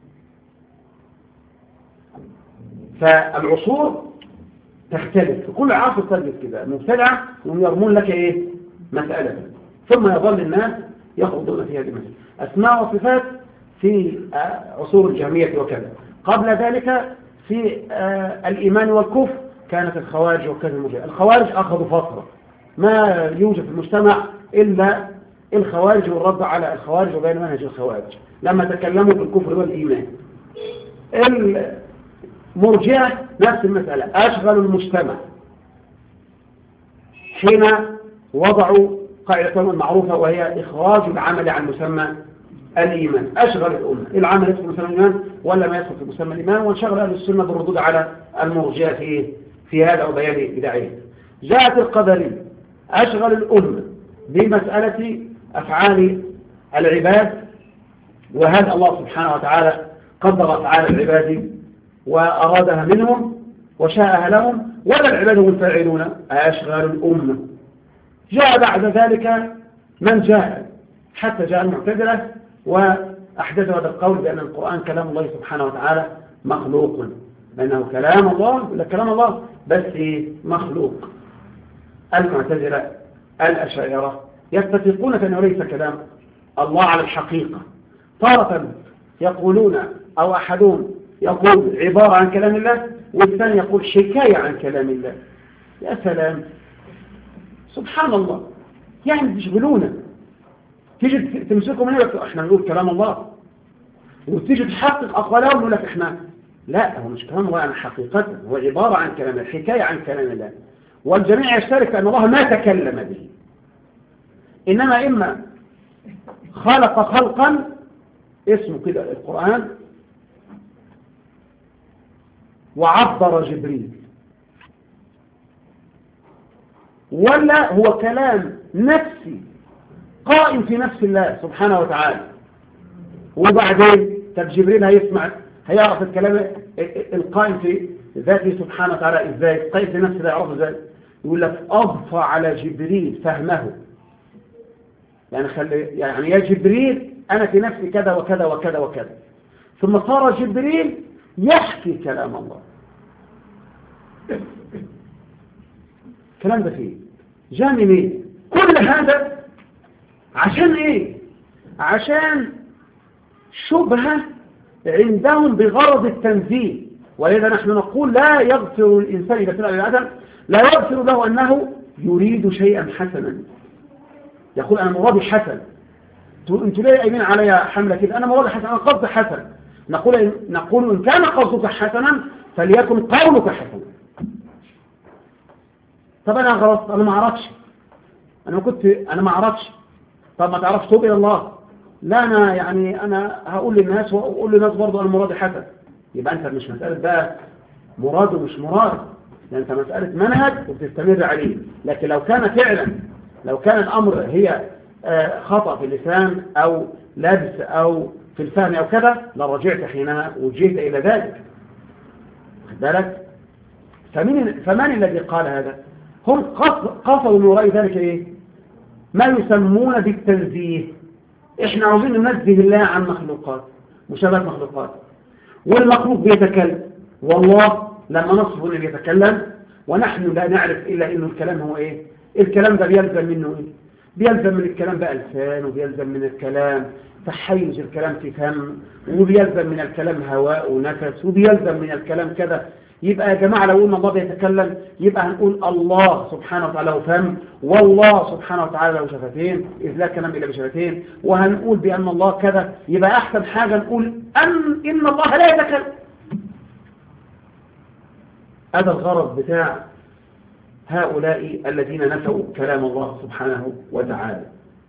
فالعصور تختلف، في كل عصر تجد كده المبتدعة وهم يرمون لك إيه؟ مسألة، ثم يظل الناس يخوضون في هذه المسألة. أسماء وصفات في عصور الجهمية وكذا. قبل ذلك في الإيمان والكفر كانت الخوارج وكذا المجاهد. الخوارج أخذوا فترة ما يوجد في المجتمع إلا الخوارج والرد على الخوارج وبين منهج الخوارج لما تكلموا بالكفر والإيمان. المرجئة نفس المسألة، أشغلوا المجتمع حين وضعوا قاعدة معروفة وهي إخراج العمل عن مسمى الإيمان. أشغل الأمة، العمل يدخل مسمى الإيمان ولا ما يدخل في مسمى الإيمان، وانشغل أهل السنة بالردود على المرجئة في في هذا وبيان بداعيه. جاءت القدرية أشغل الأمة بمسألة أفعال العباد، وهذا الله سبحانه وتعالى قدر أفعال العباد وأرادها منهم وشاء لهم ولا العباد هم الفاعلون أشغال الأمة. جاء بعد ذلك من جاء حتى جاء المعتزلة وأحدثوا هذا القول بأن القرآن كلام الله سبحانه وتعالى مخلوق، لأنه كلام الله ولا كلام الله بس مخلوق. المعتزلة الأشاعرة يتفقون أنه ليس كلام الله على الحقيقة، تارة يقولون أو أحدهم يقول عبارة عن كلام الله والثاني يقول حكاية عن كلام الله. يا سلام سبحان الله، يعني تشغلونا، تيجي تمسكوا من يقول احنا نقول كلام الله وتيجي تحقق أقوالهم يقول لك احنا لا، هو مش كلام الله عن حقيقته، هو عبارة عن كلام الله، حكاية عن كلام الله. والجميع يشترك أن الله ما تكلم به، إنما إما خلق خلقا اسمه كده القرآن وعبر جبريل، ولا هو كلام نفسي قائم في نفس الله سبحانه وتعالى. وبعدين طب جبريل هيسمع هيعرف الكلام القائم في ذاته سبحانه وتعالى ازاي؟ قائم في نفس الله يعرفه ازاي؟ يقول لك اضفى على جبريل فهمه، يعني خلي يعني يا جبريل انا في نفسي كذا وكذا وكذا وكذا، ثم صار جبريل يحكي كلام الله. الكلام ده فيه جاء منين؟ كل هذا عشان ايه؟ عشان شبهة عندهم بغرض التنزيه. ولذا نحن نقول لا يغفر الإنسان إذا فعل الآدم لا يغفر له أنه يريد شيئا حسنا، يقول أنا مرادي حسن، أنتوا ليه قايمين علي حملة كده؟ أنا مرادي حسن، أنا قصدي حسن. نقول إن نقول إن كان قصدك حسنا فليكن قولك حسنا. طب أنا غلط، أنا ما أعرفش، أنا ما كنت أنا ما أعرفش. طب ما تعرفش توب إلى الله؟ لا أنا يعني أنا هقول للناس وأقول للناس برضه أنا مرادي حسن. يبقى أنت مش مسألة بقى مراد ومش مراد، لأن أنت مسألة منهج وبتستمر عليه. لكن لو كان فعلا لو كان الأمر هي خطأ في اللسان أو لبس أو في الفهم أو كذا لرجعت حينها وجيت إلى ذلك. خد بالك؟ فمن فمن الذي قال هذا؟ هم قصدوا من وراء ذلك إيه؟ ما يسمون بالتنزيه. إحنا عاوزين ننزه الله عن مخلوقات مشابهة مخلوقات، والمخلوق بيتكلم والله لما نصف انه بيتكلم ونحن لا نعرف إلا إنه الكلام هو إيه؟ الكلام ده بيلزم منه إيه؟ بيلزم من الكلام بقى لسان، وبيلزم من الكلام تحيز الكلام في فم، وبيلزم من الكلام هواء ونفس، وبيلزم من الكلام كذا. يبقى يا جماعة لو قلنا الله بيتكلم يبقى هنقول الله سبحانه وتعالى له فم، والله سبحانه وتعالى له شفتين إذ لا كلام إلا بشفتين، وهنقول بأن الله كذا. يبقى أحسن حاجة نقول أن إن الله لا يتكلم. هذا الغرض بتاع هؤلاء الذين نفوا كلام الله سبحانه وتعالى.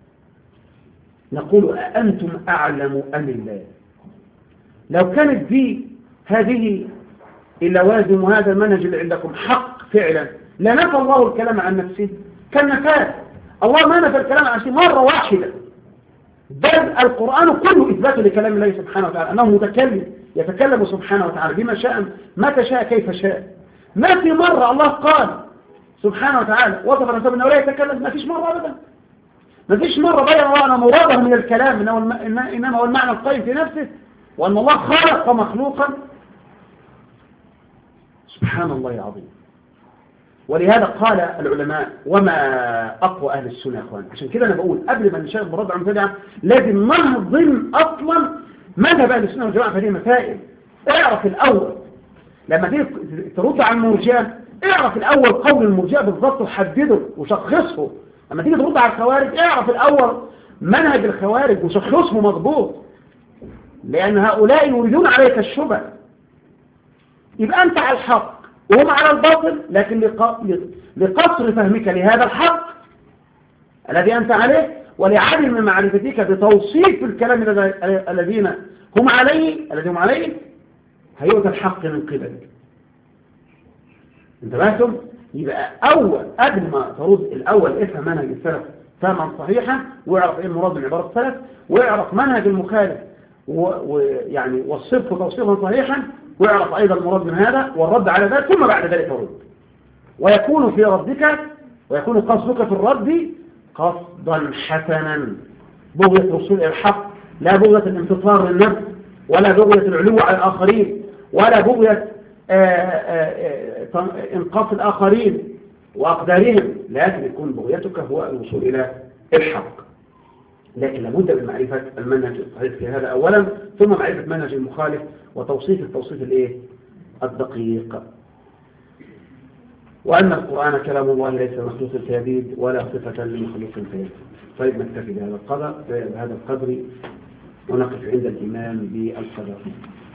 نقول أأنتم أعلم أم الله؟ لو كانت دي هذه اللوازم وهذا المنهج اللي عندكم حق فعلا لنفى الله الكلام عن نفسه. كان نفاه الله ما نفى الكلام عن نفسه مرة واحدة، بل القرآن كله إثبات لكلام الله سبحانه وتعالى أنه متكلم يتكلم سبحانه وتعالى بما شاء متى شاء كيف شاء. ما في مرة الله قال سبحانه وتعالى وصف نفسه أنه لا يتكلم، ما فيش مرة أبدا. ما فيش مرة بين الله أن مراده من الكلام إنما هو المعنى القائم في نفسه، وأن الله خلق مخلوقا. سبحان الله العظيم. ولهذا قال العلماء وما أقوى أهل السنة يا أخوان. عشان كده أنا بقول قبل ما نشاهد مراد عن مبتدعة لازم نهضم أصلا مذهب أهل السنة والجماعة في هذه المسائل. اعرف الأول لما تيجي ترد على المرجئة اعرف الأول قول المرجئة بالضبط وحدده وشخصه. لما تيجي ترد على الخوارج اعرف الأول منهج الخوارج وشخصه مضبوط، لأن هؤلاء يريدون عليك الشبه. يبقى أنت على الحق وهم على الباطل، لكن لقصر فهمك لهذا الحق الذي أنت عليه ولعدم معرفتك بتوصيف الكلام الذين هم عليه الذي هم عليه هيؤتى الحق من قبلك. انتبهتم؟ يبقى أول قبل ما ترد الأول افهم منهج السلف فهما صحيحا، واعرف ايه المراد من عبارة السلف، واعرف منهج المخالف ويعني والصدق توصيفا صحيحا، ويعرف أيضا المراد من هذا والرد على ذلك، ثم بعد ذلك رد. ويكون في ردك ويكون قصدك في الرد قصدا حسنا، بغية الوصول إلى الحق، لا بغية الانتصار للنفس، ولا بغية العلو على الآخرين، ولا بغية إنقاص الآخرين وأقدارهم، لكن يكون بغيتك هو الوصول إلى الحق. لكن لابد من معرفة المنهج الصحيح في هذا أولا، ثم معرفة منهج المخالف وتوصيف التوصيف الايه الدقيق، وأن القرآن كلام الله ليس مخلوق التيابيد ولا صفة لمخلوق التيابيد. طيب نكتفي بهذا القدر بهذا القدر ونقف عند الإيمان بالقدر.